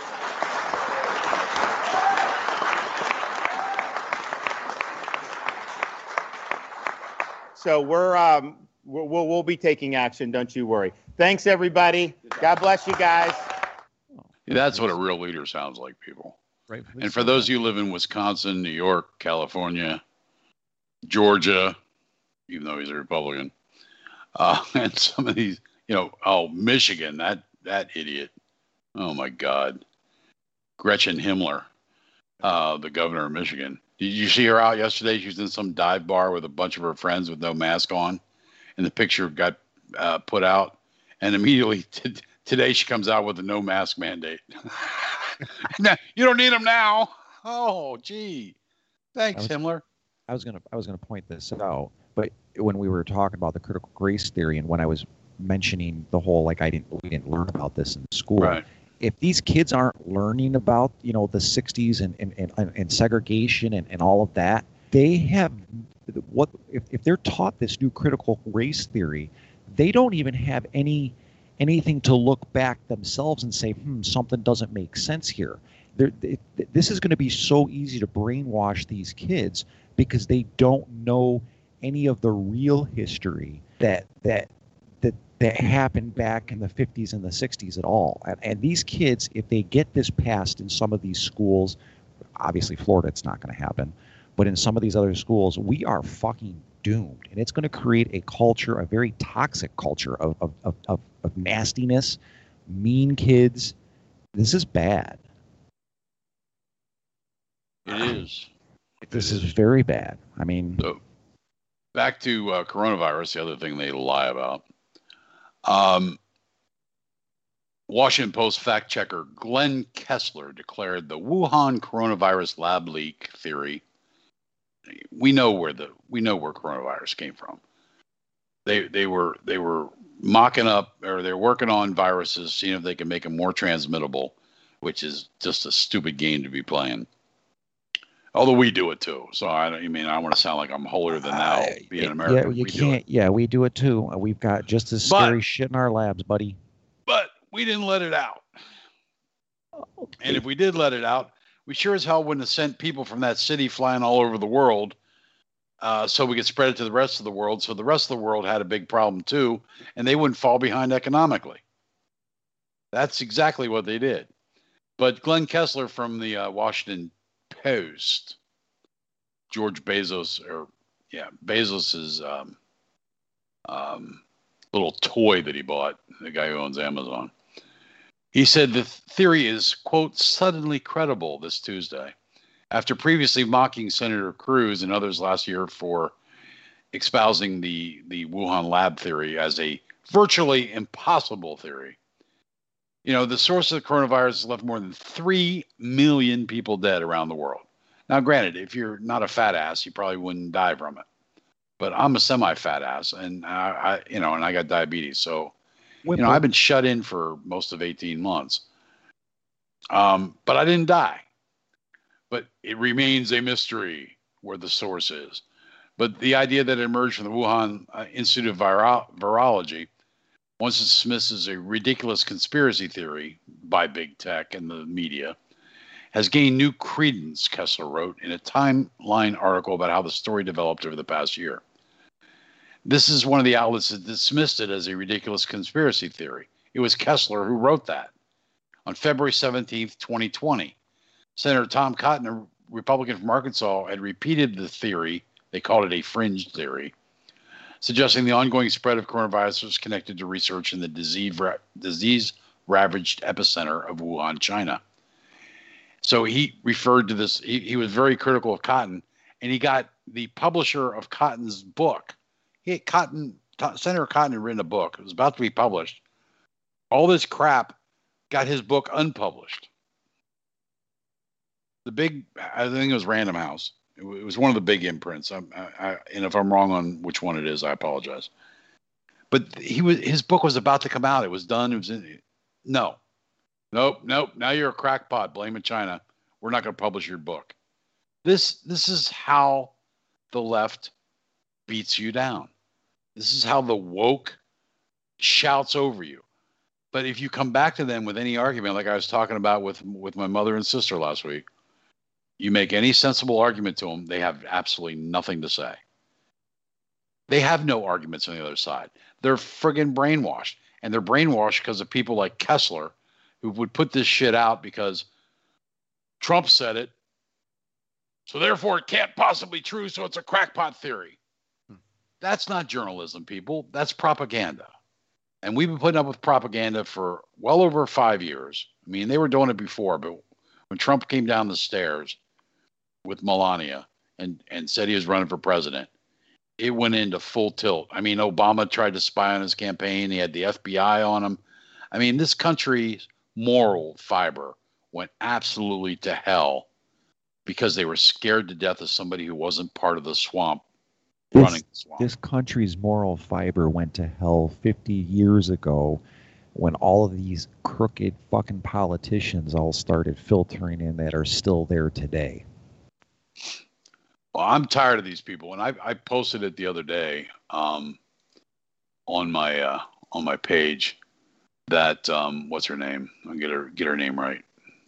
So we're, um, we'll, we'll we'll be taking action. Don't you worry. Thanks, everybody. God bless you guys. That's what a real leader sounds like, people. Right. And for those of you who live in Wisconsin, New York, California, Georgia, even though he's a Republican, uh, and some of these, you know, oh, Michigan, that that idiot. Oh, my God. Gretchen Himmler, uh, the governor of Michigan. Did you see her out yesterday? She was in some dive bar with a bunch of her friends with no mask on. And the picture got uh, put out. And immediately t- today she comes out with a no mask mandate. Now, you don't need them now. Oh, gee. Thanks, I was- Himmler. I was gonna I was gonna point this out, but when we were talking about the critical race theory, and when I was mentioning the whole like I didn't we didn't learn about this in school. Right. If these kids aren't learning about you know the sixties and and, and, and segregation and, and all of that, they have what if, if they're taught this new critical race theory, they don't even have any anything to look back themselves and say, hmm, something doesn't make sense here. There, it, this is going to be so easy to brainwash these kids because they don't know any of the real history that that that that happened back in the fifties and the sixties at all. And, and these kids, if they get this passed in some of these schools, obviously Florida, it's not going to happen, but in some of these other schools, we are fucking doomed. And it's going to create a culture, a very toxic culture of of of, of, of nastiness, mean kids. This is bad. It is. This is very bad. I mean, So back to uh, coronavirus, the other thing they lie about. Um, Washington Post fact checker Glenn Kessler declared the Wuhan coronavirus lab leak theory. We know where the we know where coronavirus came from. They they were they were mocking up, or they're working on viruses, seeing if they can make them more transmittable, which is just a stupid game to be playing. Although we do it too, so I don't. I mean, I want to sound like I'm holier than thou, being Uh, American. Yeah, you we do can't. it. Yeah, we do it too. Uh, We've got just as But- scary shit in our labs, buddy. But we didn't let it out. And if we did let it out, we sure as hell wouldn't have sent people from that city flying all over the world, uh, so we could spread it to the rest of the world. So the rest of the world had a big problem too, and they wouldn't fall behind economically. That's exactly what they did. But Glenn Kessler from the uh, Washington Post, George Bezos, or yeah, Bezos's um, um, little toy that he bought, the guy who owns Amazon. He said the theory is, quote, suddenly credible this Tuesday, after previously mocking Senator Cruz and others last year for espousing the, the Wuhan lab theory as a virtually impossible theory. You know, the source of the coronavirus has left more than three million people dead around the world. Now, granted, if you're not a fat ass, you probably wouldn't die from it. But I'm a semi-fat ass, and I, I you know, and I got diabetes, so you know, I've been shut in for most of eighteen months. Um, but I didn't die. But it remains a mystery where the source is. But the idea that it emerged from the Wuhan uh, Institute of Viro- Virology, once dismissed as a ridiculous conspiracy theory by big tech and the media, has gained new credence, Kessler wrote in a Timeline article about how the story developed over the past year. This is one of the outlets that dismissed it as a ridiculous conspiracy theory. It was Kessler who wrote that. On February seventeenth, twenty twenty, Senator Tom Cotton, a Republican from Arkansas, had repeated the theory. They called it a fringe theory, suggesting the ongoing spread of coronavirus was connected to research in the disease, disease-ravaged epicenter of Wuhan, China. So he referred to this. He, he was very critical of Cotton, and he got the publisher of Cotton's book. He had Cotton, Senator Cotton had written a book. It was about to be published. All this crap got his book unpublished. The big, I think it was Random House. It was one of the big imprints. I, I, and if I'm wrong on which one it is, I apologize. But he was his book was about to come out. It was done. It was in, no, nope, nope. Now you're a crackpot. Blaming China. We're not going to publish your book. This this is how the left beats you down. This is how the woke shouts over you. But if you come back to them with any argument, like I was talking about with with my mother and sister last week, you make any sensible argument to them, they have absolutely nothing to say. They have no arguments on the other side. They're friggin' brainwashed. And they're brainwashed because of people like Kessler, who would put this shit out because Trump said it. So therefore it can't possibly be true, so it's a crackpot theory. Hmm. That's not journalism, people. That's propaganda. And we've been putting up with propaganda for well over five years. I mean, they were doing it before, but when Trump came down the stairs with Melania and, and said he was running for president, it went into full tilt. I mean, Obama tried to spy on his campaign. He had the F B I on him. I mean, this country's moral fiber went absolutely to hell because they were scared to death of somebody who wasn't part of the swamp. This, running the swamp. This country's moral fiber went to hell fifty years ago when all of these crooked fucking politicians all started filtering in that are still there today. Well, I'm tired of these people, and I, I posted it the other day um, on my uh, on my page that um, what's her name? I'll get her get her name right.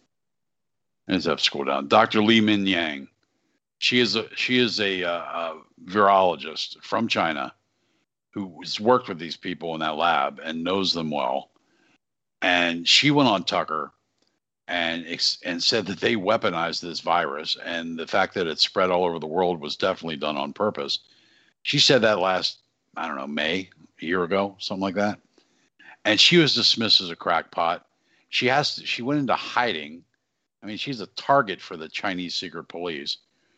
I just have to scroll down. Doctor Li Min Yang. She is a she is a, uh, a virologist from China who has worked with these people in that lab and knows them well. And she went on Tucker and ex- and said that they weaponized this virus, and the fact that it spread all over the world was definitely done on purpose. She said that last, I don't know, May, a year ago, something like that. And she was dismissed as a crackpot. She has to, she went into hiding. I mean, she's a target for the Chinese secret police.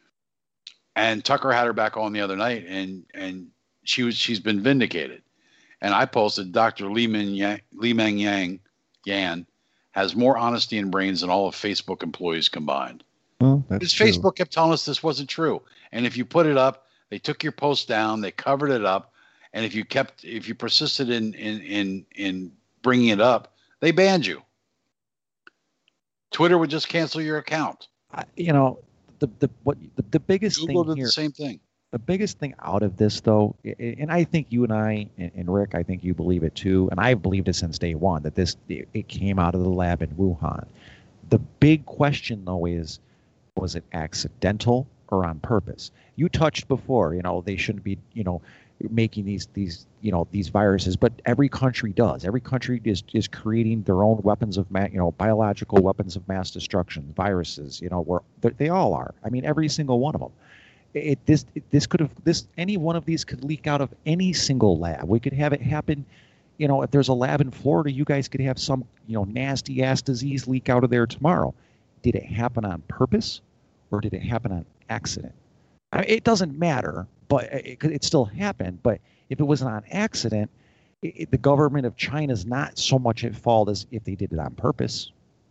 And Tucker had her back on the other night, and and she was she's been vindicated. And I posted Doctor Li Min Yang, Li Meng Yang Yan has more honesty and brains than all of Facebook employees combined. Well, that's Because true. Facebook kept telling us this wasn't true. And if you put it up, they took your post down, they covered it up, and if you kept, if you persisted in in in in bringing it up, they banned you. Twitter would just cancel your account. I, you know, the the what the, the biggest Google thing did here. the same thing. The biggest thing out of this, though, and I think you and I and, and Rick, I think you believe it too, and I've believed it since day one that this it came out of the lab in Wuhan. The big question, though, is was it accidental or on purpose? You touched before, you know, they shouldn't be, you know, making these these you know these viruses, but every country does. Every country is is creating their own weapons of ma- you know biological weapons of mass destruction, viruses. You know, where they all are. I mean, every single one of them. It, this it, this could have this any one of these could leak out of any single lab. We could have it happen, you know, if there's a lab in Florida, you guys could have some, you know, nasty ass disease leak out of there tomorrow. Did it happen on purpose or did it happen on accident? I mean, it doesn't matter, but it could it still happened. But if it was on accident, it, it, the government of China is not so much at fault as if they did it on purpose.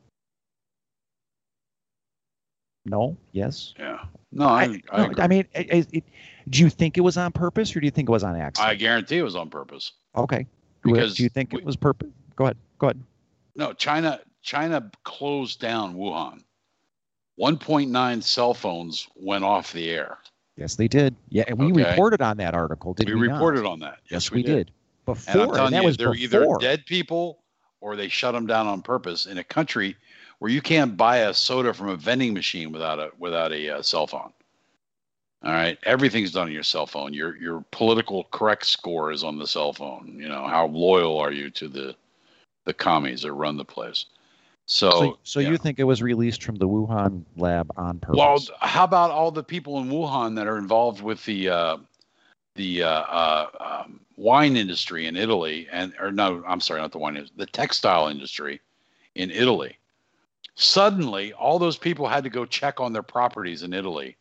No? Yes? Yeah. No, I, I, I, no, agree. I mean, it, it, do you think it was on purpose or do you think it was on accident? I guarantee it was on purpose. Okay. Because do you think we, it was purpose? Go ahead. Go ahead. No, China China closed down Wuhan. one point nine cell phones went off the air. Yes, they did. Yeah, and we Okay. reported on that article, did we we reported not? on that. Yes, we we did. Before, And I'm telling that you, was they're before. either dead people or they shut them down on purpose in a country where you can't buy a soda from a vending machine without a without a uh, cell phone. All right, everything's done on your cell phone. Your your political correct score is on the cell phone. You know, how loyal are you to the the commies that run the place? So, So, so yeah. you think it was released from the Wuhan lab on purpose? Well, how about all the people in Wuhan that are involved with the uh, the uh, uh, um, wine industry in Italy, and or no, I'm sorry, not the wine industry, the textile industry in Italy. Suddenly, all those people had to go check on their properties in Italy.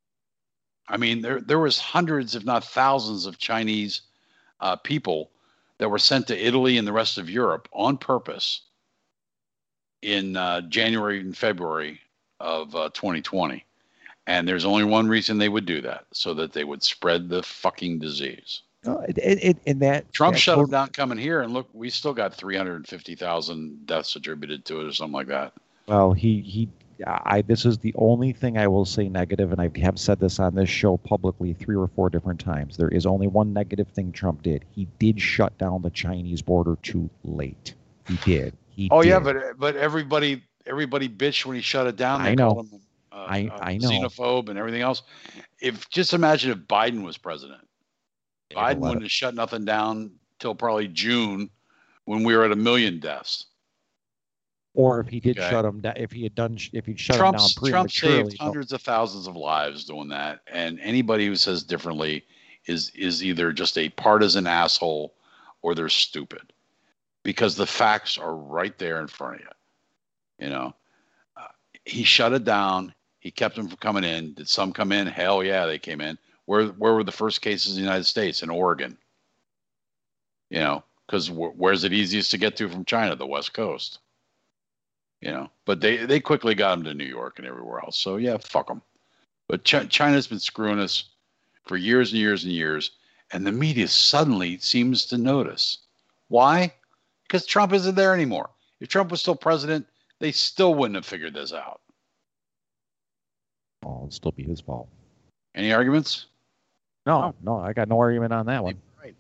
I mean, there there was hundreds, if not thousands, of Chinese uh, people that were sent to Italy and the rest of Europe on purpose in uh, January and February of uh, twenty twenty. And there's only one reason they would do that, so that they would spread the fucking disease. No, it, it, it, that Trump that shut them tot- down coming here, and look, we still got three hundred fifty thousand deaths attributed to it or something like that. Well, he he. I this is the only thing I will say negative, and I have said this on this show publicly three or four different times. There is only one negative thing Trump did. He did shut down the Chinese border too late. He did. He Oh did. yeah, but but everybody everybody bitched when he shut it down. They I know. called him, uh, I- uh, I know. xenophobe and everything else. If just imagine if Biden was president. They'd Biden let wouldn't it- have shut nothing down till probably June, when we were at a million deaths. Or if he did Okay. shut him down, if he had done, if he'd shut Trump's, him down Trump prematurely. saved hundreds of thousands of lives doing that, and anybody who says differently is is either just a partisan asshole or they're stupid, because the facts are right there in front of you. You know, uh, he shut it down. He kept them from coming in. Did some come in? Hell yeah, they came in. Where where were the first cases in the United States? In Oregon. You know, because wh- where's it easiest to get to from China? The West Coast. You know, but they, they quickly got them to New York and everywhere else. So yeah, fuck them. But Ch- China's been screwing us for years and years and years, and the media suddenly seems to notice. Why? Because Trump isn't there anymore. If Trump was still president, they still wouldn't have figured this out. Oh, it'd still be his fault. Any arguments? No, no, I got no argument on that one. Right.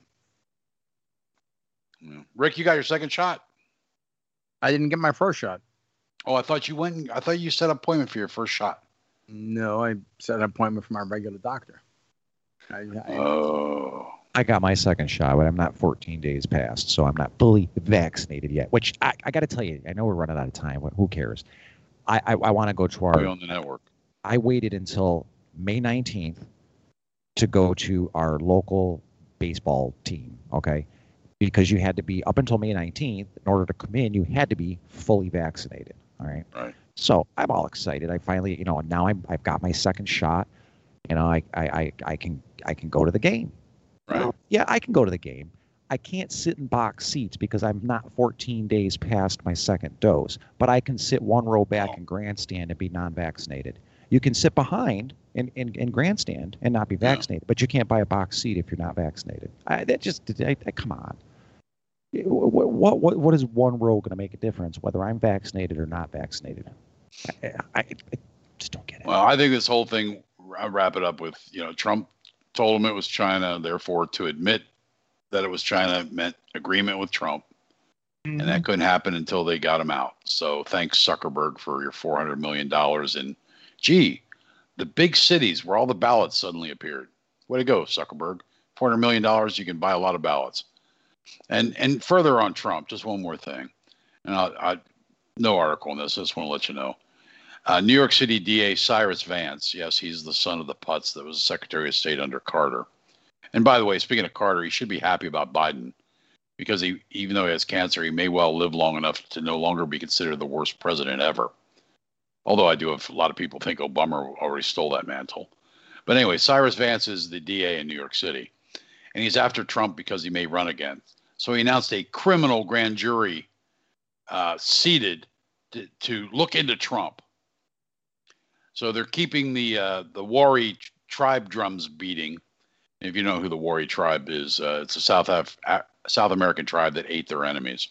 Yeah. Rick, you got your second shot. I didn't get my first shot. Oh, I thought you went. And, I thought you set an appointment for your first shot. No, I set an appointment for my regular doctor. I, I, Oh. I got my second shot, but I'm not fourteen days past, so I'm not fully vaccinated yet. Which I, I got to tell you, I know we're running out of time, but who cares? I, I, I want to go to Are you our. on the network? I waited until May nineteenth to go to our local baseball team. Okay, because you had to be up until May nineteenth in order to come in. You had to be fully vaccinated. All right. Right. So I'm all excited. I finally, you know, now I'm I've got my second shot. You know, I I I, I can I can go to the game. Right. Well, yeah, I can go to the game. I can't sit in box seats because I'm not fourteen days past my second dose, but I can sit one row back Oh. in grandstand and be non-vaccinated. You can sit behind and, and, and grandstand and not be vaccinated, but you can't buy a box seat if you're not vaccinated. I, that just, I, I, come on. What, what, what, what is one row going to make a difference, whether I'm vaccinated or not vaccinated? I, I, I just don't get it. Well, I think this whole thing, I'll wrap it up with, you know, Trump told him it was China. Therefore, to admit that it was China meant agreement with Trump. Mm-hmm. And that couldn't happen until they got him out. So thanks, Zuckerberg, for your four hundred million dollars. And, gee, the big cities where all the ballots suddenly appeared. Way to go, Zuckerberg. four hundred million dollars, you can buy a lot of ballots. And and further on Trump, just one more thing. And I, I no article on this. I just want to let you know. Uh, New York City D A Cyrus Vance. Yes, he's the son of the putz that was Secretary of State under Carter. And by the way, speaking of Carter, he should be happy about Biden because he, even though he has cancer, he may well live long enough to no longer be considered the worst president ever. Although I do have a lot of people think Obama already stole that mantle. But anyway, Cyrus Vance is the D A in New York City. And he's after Trump because he may run again. So he announced a criminal grand jury uh, seated to, to look into Trump. So they're keeping the uh, the Wari tribe drums beating. If you know who the Wari tribe is, uh, it's a South Af- South American tribe that ate their enemies.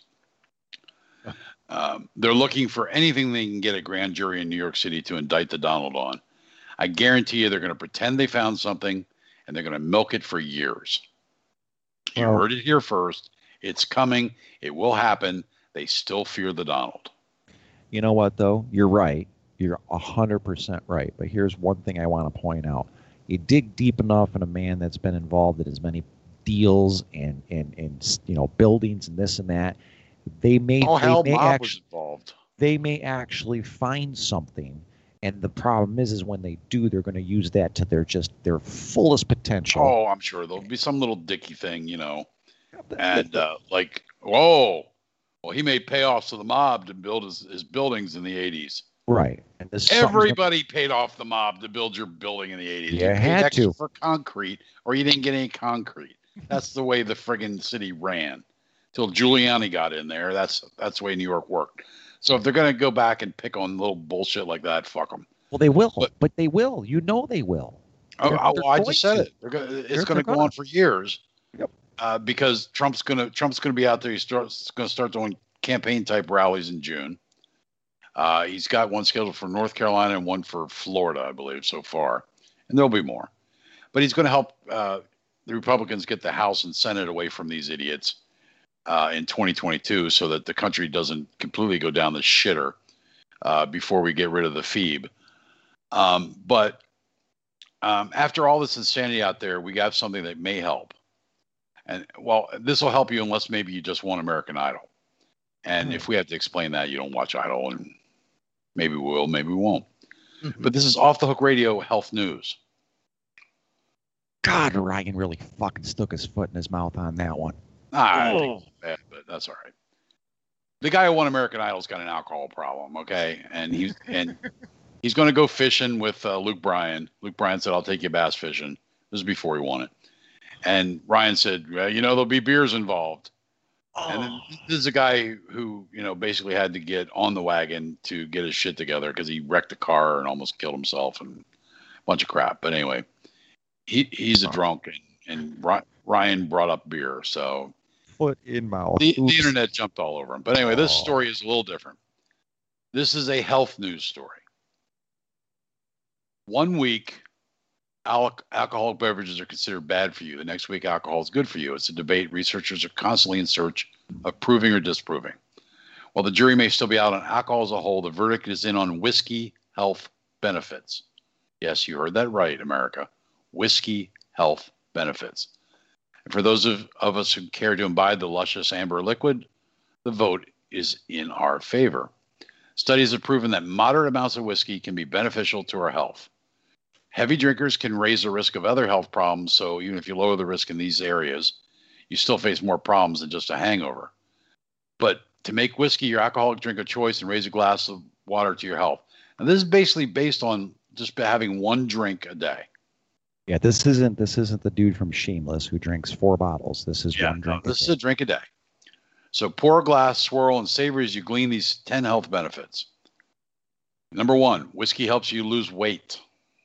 Um, they're looking for anything they can get a grand jury in New York City to indict the Donald on. I guarantee you they're going to pretend they found something, and they're going to milk it for years. You Well- heard it here first. It's coming. It will happen. They still fear the Donald. You know what, though? You're right. You're one hundred percent right. But here's one thing I want to point out. You dig deep enough in a man that's been involved in as many deals and, and, and you know, buildings and this and that, they may, Oh, hell, they may Bob was actually, involved. they may actually find something. And the problem is, is when they do, they're going to use that to their just their fullest potential. Oh, I'm sure there'll be some little dicky thing, you know. And uh, like, whoa, well, he made payoffs to the mob to build his, his buildings in the eighties. Right. And this something's gonna- Everybody paid off the mob to build your building in the eighties. You paid had extra to. for concrete, or you didn't get any concrete. That's the way the friggin' city ran. Till Giuliani got in there. That's that's the way New York worked. So if they're gonna go back and pick on little bullshit like that, fuck them. Well, they will, But- but, they will. You know they will. Oh, They're- I, they're well, I going just said to. it. They're gonna, it's They're- going to they're go gonna. on for years. Yep. Uh, because Trump's going to Trump's going to be out there. He's start, going to start doing campaign type rallies in June. Uh, he's got one scheduled for North Carolina and one for Florida, I believe, so far, and there'll be more. But he's going to help uh, the Republicans get the House and Senate away from these idiots uh, in twenty twenty-two, so that the country doesn't completely go down the shitter uh, before we get rid of the Phoebe. Um, but um, after all this insanity out there, we got something that may help. And well, this will help you unless maybe you just want American Idol. And Hmm. if we have to explain that, you don't watch Idol, and maybe we will, maybe we won't. Mhm. But this is Off the Hook Radio Health News. God, Ryan really fucking stuck his foot in his mouth on that one. Ah, I Oh. think it's bad, but that's all right. The guy who won American Idol's got an alcohol problem, okay? And he's and he's going to go fishing with uh, Luke Bryan. Luke Bryan said, "I'll take you bass fishing." This is before he won it. And Ryan said, well, you know, there'll be beers involved. And then this is a guy who, you know, basically had to get on the wagon to get his shit together because he wrecked a car and almost killed himself and a bunch of crap. But anyway, he he's a drunk, and, and Ry- Ryan brought up beer. So Foot in mouth. the, the Oops. internet jumped all over him. But anyway, this Oh. story is a little different. This is a health news story. One week, al- alcoholic beverages are considered bad for you. The next week, alcohol is good for you. It's a debate. Researchers are constantly in search of proving or disproving. While the jury may still be out on alcohol as a whole, the verdict is in on whiskey health benefits. Yes, you heard that right, America. Whiskey health benefits. And for those of, of us who care to imbibe the luscious amber liquid, the vote is in our favor. Studies have proven that moderate amounts of whiskey can be beneficial to our health. Heavy drinkers can raise the risk of other health problems, so even if you lower the risk in these areas, you still face more problems than just a hangover. But to make whiskey your alcoholic drink of choice and raise a glass of water to your health. And this is basically based on just having one drink a day. Yeah, this isn't this isn't the dude from Shameless who drinks four bottles. This is one no, drink. this a is day. a drink a day. So pour a glass, swirl, and savor as you glean these ten health benefits. Number one, whiskey helps you lose weight.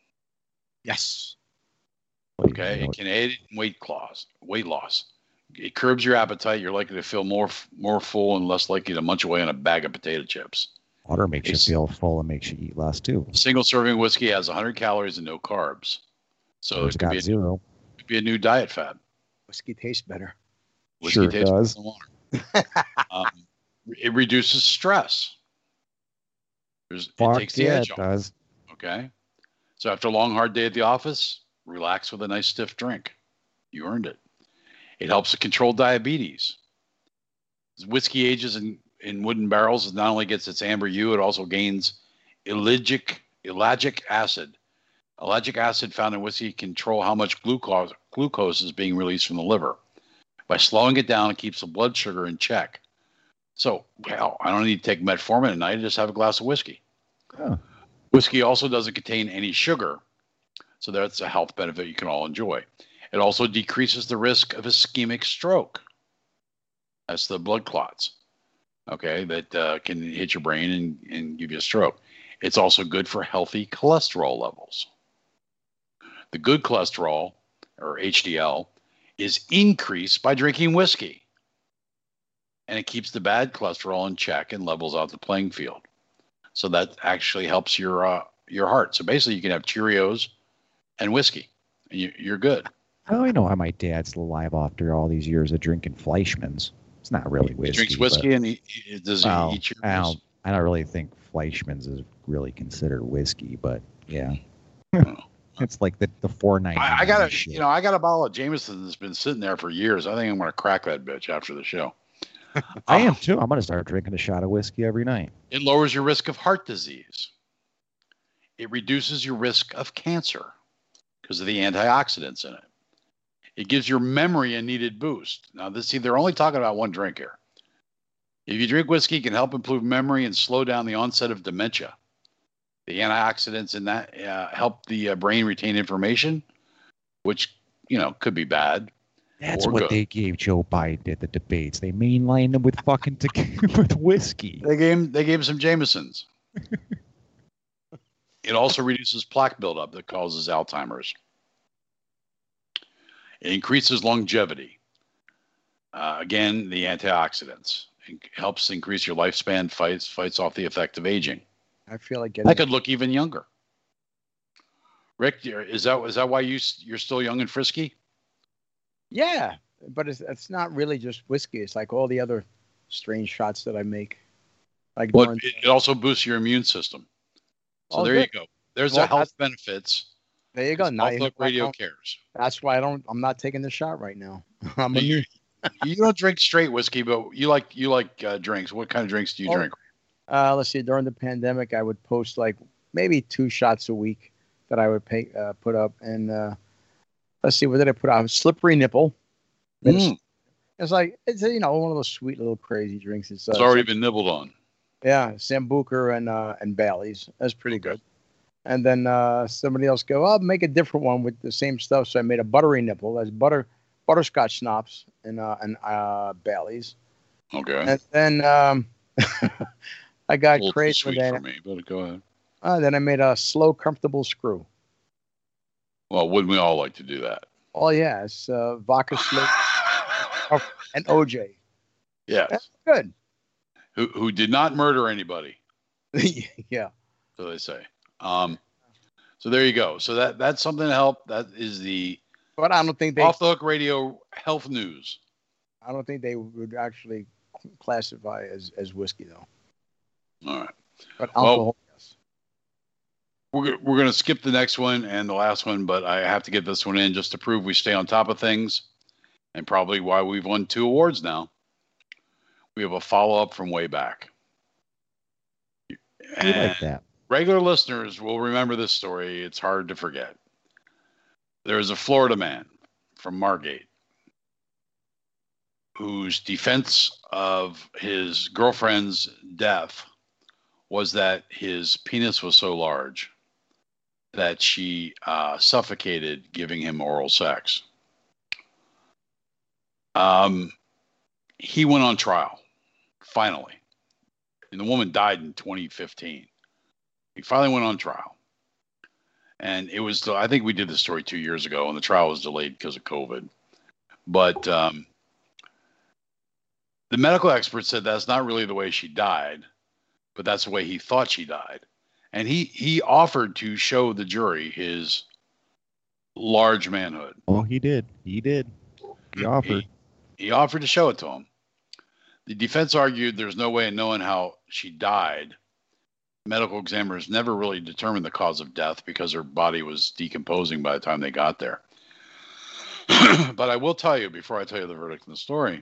Yes. Okay, it can aid in weight loss. Weight loss. It curbs your appetite. You're likely to feel more more full and less likely to munch away on a bag of potato chips. Water makes It's- you feel full and makes you eat less too. Single serving whiskey has one hundred calories and no carbs, so It's it could be, got a, zero. could be a new diet fad. Whiskey tastes better. Whiskey Sure it tastes better does. than water. um, it reduces stress. There's, it Fuck takes the yeah, edge it off. does. Okay. So after a long, hard day at the office, relax with a nice stiff drink. You earned it. It helps to control diabetes. As whiskey ages in, in wooden barrels, it not only gets its amber hue, it also gains ellagic, ellagic acid. Ellagic acid found in whiskey can control how much glucose, glucose is being released from the liver. By slowing it down, it keeps the blood sugar in check. So, hell, I don't need to take metformin at night. I just have a glass of whiskey. Oh. Whiskey also doesn't contain any sugar, so that's a health benefit you can all enjoy. It also decreases the risk of ischemic stroke. That's the blood clots, okay, that uh, can hit your brain and, and give you a stroke. It's also good for healthy cholesterol levels. The good cholesterol, or H D L, is increased by drinking whiskey. And it keeps the bad cholesterol in check and levels out the playing field. So that actually helps your uh, your heart. So basically, you can have Cheerios and whiskey, and you, you're good. How do I know how my dad's alive after all these years of drinking Fleischmann's? It's not really He whiskey. drinks whiskey and he, he does he Well, eat I Cheerios? don't, I don't really think Fleischmann's is really considered whiskey, but yeah. It's like the, the four ninety. I, I got a you know I got a bottle of Jameson that's been sitting there for years. I think I'm going to crack that bitch after the show. I am too. I'm going to start drinking a shot of whiskey every night. It lowers your risk of heart disease. It reduces your risk of cancer because of the antioxidants in it. It gives your memory a needed boost. Now, this see, they're only talking about one drink here. If you drink whiskey, it can help improve memory and slow down the onset of dementia. The antioxidants in that uh, help the uh, brain retain information, which, you know, could be bad. That's or what good. they gave Joe Biden at the debates. They mainlined him with fucking te- with whiskey. They gave him, they gave him some Jamesons. It also reduces plaque buildup that causes Alzheimer's. It increases longevity. Uh, again, the antioxidants. It helps increase your lifespan, fights fights off the effect of aging. I feel like getting I could look even younger. Rick, is that is that why you you're still young and frisky? Yeah, but it's it's not really just whiskey. It's like all the other strange shots that I make. Like Well, during- it, it also boosts your immune system. So Oh, there good. you go. There's Well, the health benefits. there you go. Now you Health know, Radio I don't- cares. That's why I don't. I'm not taking the shot right now. I'm a You, you don't drink straight whiskey, but you like you like uh, drinks. What kind of drinks do you Oh, drink? Uh, let's see. During the pandemic, I would post like maybe two shots a week that I would pay, uh, put up. And uh, let's see, what did I put out? Slippery Nipple. Made a- Mm, It's like it's you know one of those sweet little crazy drinks. It's, uh, it's already been nibbled on. yeah, Sambuca and uh, and Bailey's. That's pretty Okay. good. And then uh, somebody else go, I'll make a different one with the same stuff. So I made a buttery nipple. That's butter, butterscotch schnapps and uh, and uh, Bailey's. Okay. And then um, I A got little too crazy sweet with for that. me, but go ahead. Uh, then I made a slow, comfortable screw. Well, wouldn't we all like to do that? Oh yeah, it's uh, vodka slow and O J. Yes. That's good. Who who did not murder anybody, Yeah. so they say. Um, so there you go. So that that's something to help. That is the But I don't think they. Off the Hook Radio health news. I don't think they would actually classify as as whiskey though. All right. But Well, alcohol, yes. We're, go- we're going to skip the next one and the last one, but I have to get this one in just to prove we stay on top of things and probably why we've won two awards now. We have a follow-up from way back. We And like that. regular listeners will remember this story. It's hard to forget. There is a Florida man from Margate whose defense of his girlfriend's death was that his penis was so large that she uh, suffocated giving him oral sex. Um, he went on trial, finally. And the woman died in twenty fifteen. He finally went on trial. And it was, I think we did this story two years ago, and the trial was delayed because of COVID. But um, the medical expert said that's not really the way she died, but that's the way he thought she died. And he, he offered to show the jury his large manhood. Oh, he did. He did. He offered. He, he offered to show it to him. The defense argued there's no way of knowing how she died. Medical examiners never really determined the cause of death because her body was decomposing by the time they got there. But I will tell you, before I tell you the verdict in the story,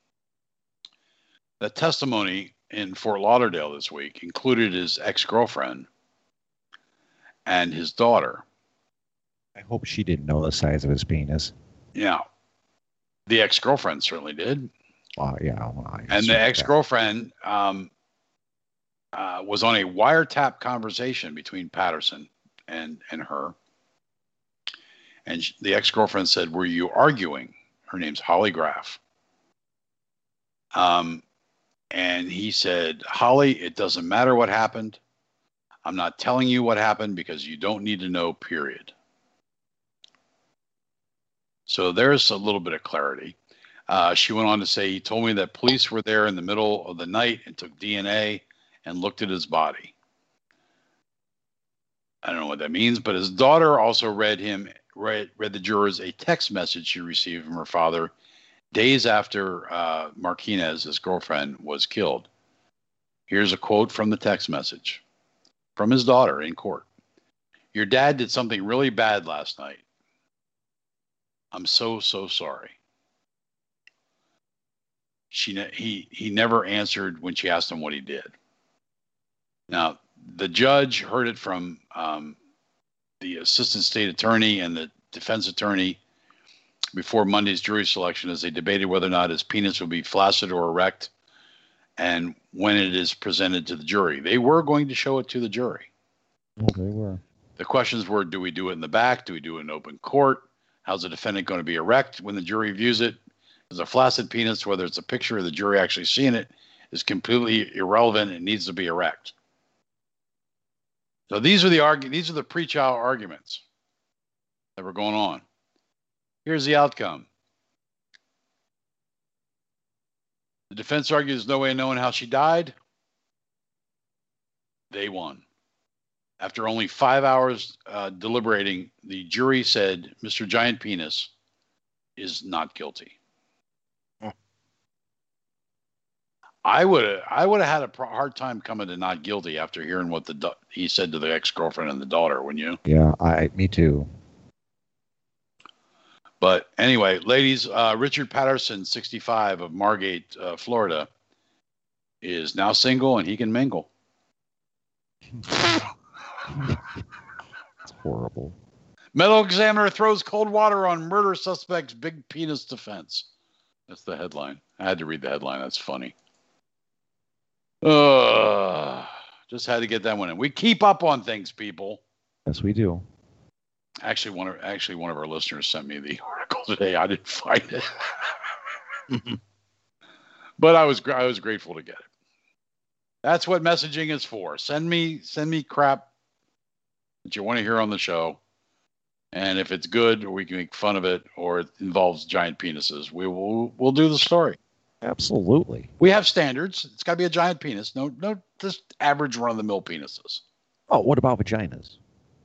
the testimony in Fort Lauderdale this week included his ex-girlfriend and his daughter. I hope she didn't know the size of his penis. Yeah. The ex-girlfriend certainly did. Uh, yeah. Well, I and the assume ex-girlfriend um, uh, was on a wiretap conversation between Patterson and, and her. And she, the ex-girlfriend said, "Were you arguing?" Her name's Holly Graff. Um, and he said, "Holly, it doesn't matter what happened. I'm not telling you what happened because you don't need to know, period." So there's a little bit of clarity. Uh, she went on to say, "He told me that police were there in the middle of the night and took D N A and looked at his body." I don't know what that means, but his daughter also read him, read, read the jurors a text message she received from her father days after uh, Martinez, his girlfriend, was killed. Here's a quote from the text message from his daughter in court. "Your dad did something really bad last night. I'm so, so sorry." She, he, he never answered when she asked him what he did. Now, the judge heard it from um, the assistant state attorney and the defense attorney before Monday's jury selection as they debated whether or not his penis would be flaccid or erect and when it is presented to the jury. They were going to show it to the jury. Oh, they were. The questions were, do we do it in the back? Do we do it in open court? How's the defendant going to be erect when the jury views it? Is a flaccid penis, whether it's a picture or the jury actually seeing it, is completely irrelevant. It needs to be erect. So these are the argu- These are the pre-trial arguments that were going on. Here's the outcome. The defense argues there's no way of knowing how she died. They won. After only five hours uh, deliberating, the jury said Mister Giant Penis is not guilty. Huh. I would have I would have had a pro- hard time coming to not guilty after hearing what the do- he said to the ex-girlfriend and the daughter, wouldn't you? Yeah, I. Me too. But anyway, ladies, uh, Richard Patterson, sixty-five, of Margate, uh, Florida, is now single and he can mingle. It's horrible. Medical examiner throws cold water on murder suspect's big penis defense. That's the headline. I had to read the headline. That's funny. Uh, just had to get that one in. We keep up on things, people. Yes, we do. Actually, one of actually one of our listeners sent me the article today. I didn't find it, but I was I was grateful to get it. That's what messaging is for. Send me send me crap that you want to hear on the show, and if it's good, or we can make fun of it, or it involves giant penises, we will we'll do the story. Absolutely. We have standards. It's got to be a giant penis. No, no, just average run of the mill penises. Oh, what about vaginas?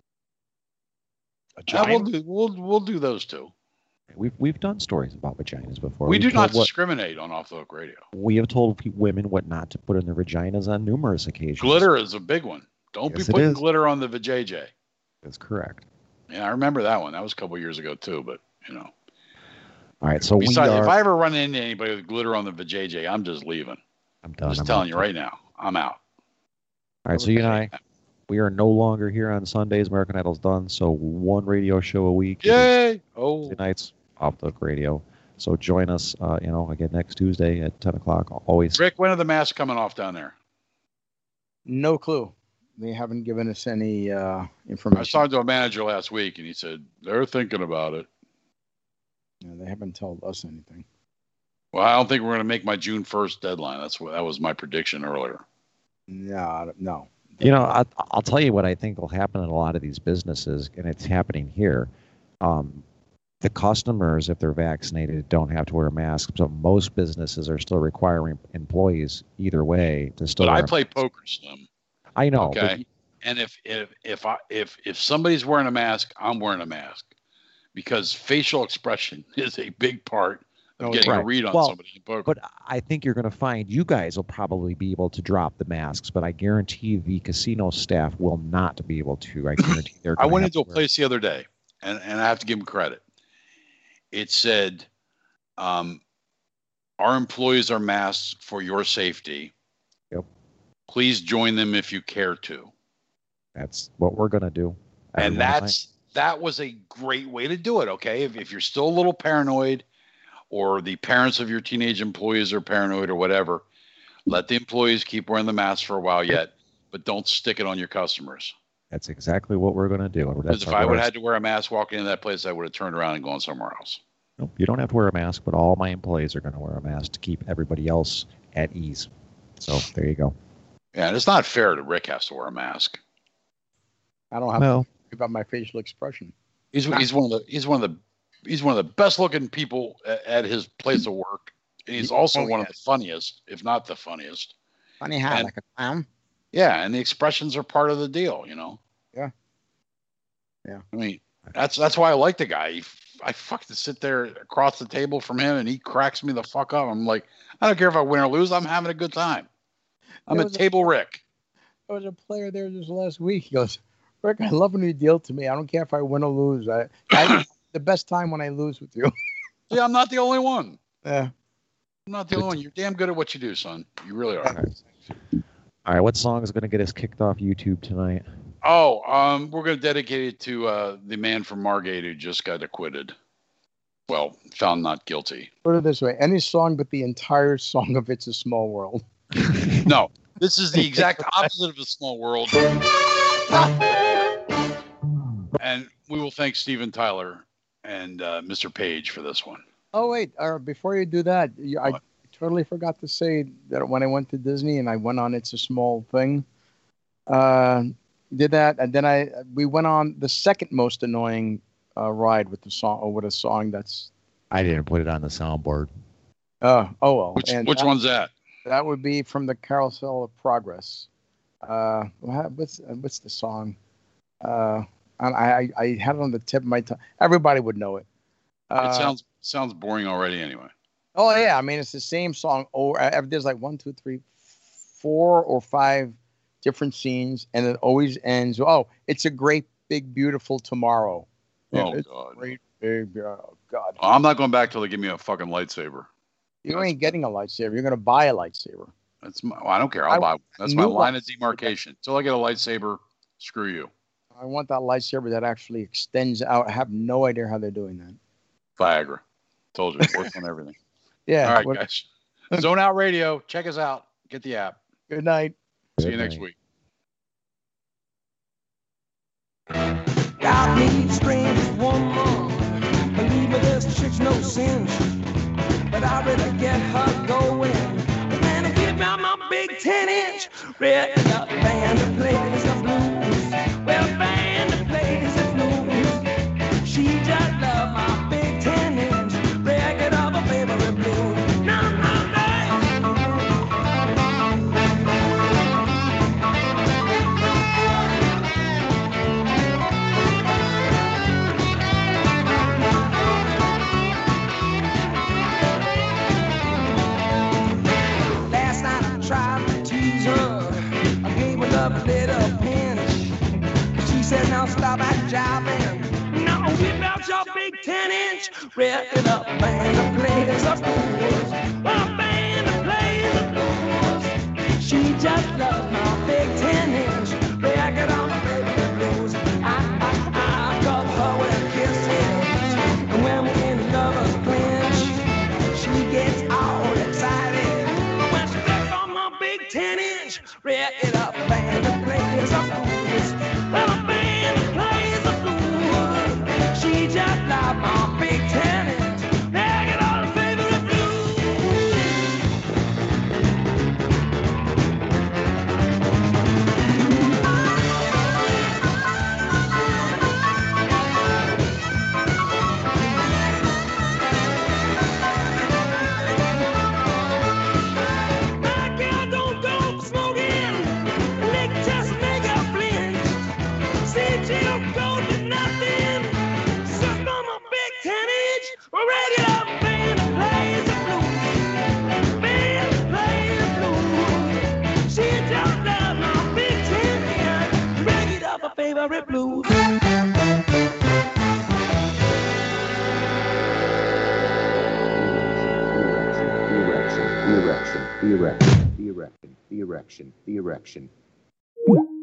A Yeah, we'll giant? do we'll we'll do those too. We've we've done stories about vaginas before. We We've do not told what, discriminate on Off the Hook Radio. we have told pe- women what not to put in their vaginas on numerous occasions. Glitter is a big one. Don't Yes, be it putting is. glitter on the vajayjay. That's correct. Yeah, I remember that one. That was a couple years ago too. But you know, All right, so besides, we are. if I ever run into anybody with glitter on the vajayjay, I'm just leaving. I'm I'm done. just I'm telling out. you right now, I'm out. All right, so you and I, we are no longer here on Sundays. American Idol's done. So one radio show a week. Yay! Oh, Tuesday nights, Off the Hook Radio. So join us, uh, you know, again next Tuesday at ten o'clock. Always. Rick, when are the masks coming off down there? No clue. They haven't given us any uh, I was information. talking to a manager last week, and he said they're thinking about it. Yeah, they haven't told us anything. Well, I don't think we're going to make my June first deadline. That's what that was my prediction earlier. No, no. You know, I, I'll tell you what I think will happen in a lot of these businesses, and it's happening here. Um, the customers, if they're vaccinated, don't have to wear a mask. So most businesses are still requiring employees either way to still. But wear I a play mask. poker, Slim. I know. Okay. But, And if if if I if if somebody's wearing a mask, I'm wearing a mask, because facial expression is a big part of Oh, getting a right. read on Well, somebody in poker. but I think you're going to find you guys will probably be able to drop the masks, but I guarantee the casino staff will not be able to. I guarantee they're. I gonna went have into a to wear- place the other day, and, and I have to give them credit. It said, um, our employees are masked for your safety. Yep. Please join them if you care to. That's what we're going to do. And Everyone that's that was a great way to do it. Okay. If, if you're still a little paranoid, or the parents of your teenage employees are paranoid or whatever, let the employees keep wearing the mask for a while yet, but don't stick it on your customers. That's exactly what we're going to do. Because That's if our I would have orders. had to wear a mask walking into that place, I would have turned around and gone somewhere else. Nope, you don't have to wear a mask, but all my employees are going to wear a mask to keep everybody else at ease. So there you go. Yeah, and it's not fair that Rick has to wear a mask. I don't have Well, to worry about my facial expression. He's he's one of the he's one of the he's one of the best looking people at, at his place of work, and he's also Oh, one of yes. the funniest, if not the funniest. Funny how, And- like a clown. Yeah, and the expressions are part of the deal, you know. Yeah. Yeah. I mean, that's that's why I like the guy. He, I fucking sit there across the table from him, and he cracks me the fuck up. I'm like, I don't care if I win or lose. I'm having a good time. I'm There at was a- table Rick. There was a player there just last week. He goes, Rick, I love when you deal to me. I don't care if I win or lose. I, I the best time when I lose with you. Yeah, I'm not the only one. Yeah. I'm not the only one. You're damn good at what you do, son. You really are. all right. What song is going to get us kicked off YouTube tonight? Oh, um, we're going to dedicate it to uh, the man from Margate who just got acquitted. Well, found not guilty. Put it this way: any song but the entire song of "It's a Small World." No, this is the exact opposite of A Small World. And we will thank Steven Tyler and uh, Mister Page for this one. Oh wait, uh, before you do that, you, I What? totally forgot to say that when I went to Disney and I went on "It's a Small Thing," uh, did that, and then I we went on the second most annoying uh, ride with the song or with a song that's I didn't put it on the soundboard. uh, oh well, Which and which that, one's that? that would be from the Carousel of Progress. Uh, what- what's what's the song? Uh, I, I I had it on the tip of my tongue. Everybody would know it. Uh, It sounds sounds boring already anyway. Oh yeah, I mean it's the same song. Or uh, there's like one, two, three, four or five different scenes, and it always ends. Oh, it's a great, big, beautiful tomorrow. Oh, it's God. Great, big, oh God. I'm not going back till they give me a fucking lightsaber. You ain't getting a lightsaber. You're gonna buy a lightsaber. That's my, well, I don't care. I'll I buy one. That's my knew line of lightsaber. demarcation. Till I get a lightsaber, screw you. I want that lightsaber that actually extends out. I have no idea how they're doing that. Viagra. Told you, it works on everything. Yeah. All right, what- guys. Zone Out Radio. Check us out. Get the app. Good night. See you Good next night. week. Got me strange as one month. Believe me, this chick's no cinch. But I really get her going. And then I give out my big ten inch. Red up band that plays the blues. Well, band that plays the blues. She just love my big ten inch. Record of a favorite blues. No, no, no. Last night I tried to tease her. I gave her love a little pinch. She said, now stop that jiving. Now whip out your big ten inch. Record up, band that plays the blues. Well, a band that plays the blues. She just loves my big ten inch. Record on my favorite blues. I, I, I love her with kisses. And when we're in lovers clinch, she gets all excited. When she gets on my big ten inch, rear it up, band that plays the blues. Well, a band that plays the blues. She just like my big ten inch. Rear it all her favorite blues. Strawberry blues. erection, erection, erection, erection, erection, erection.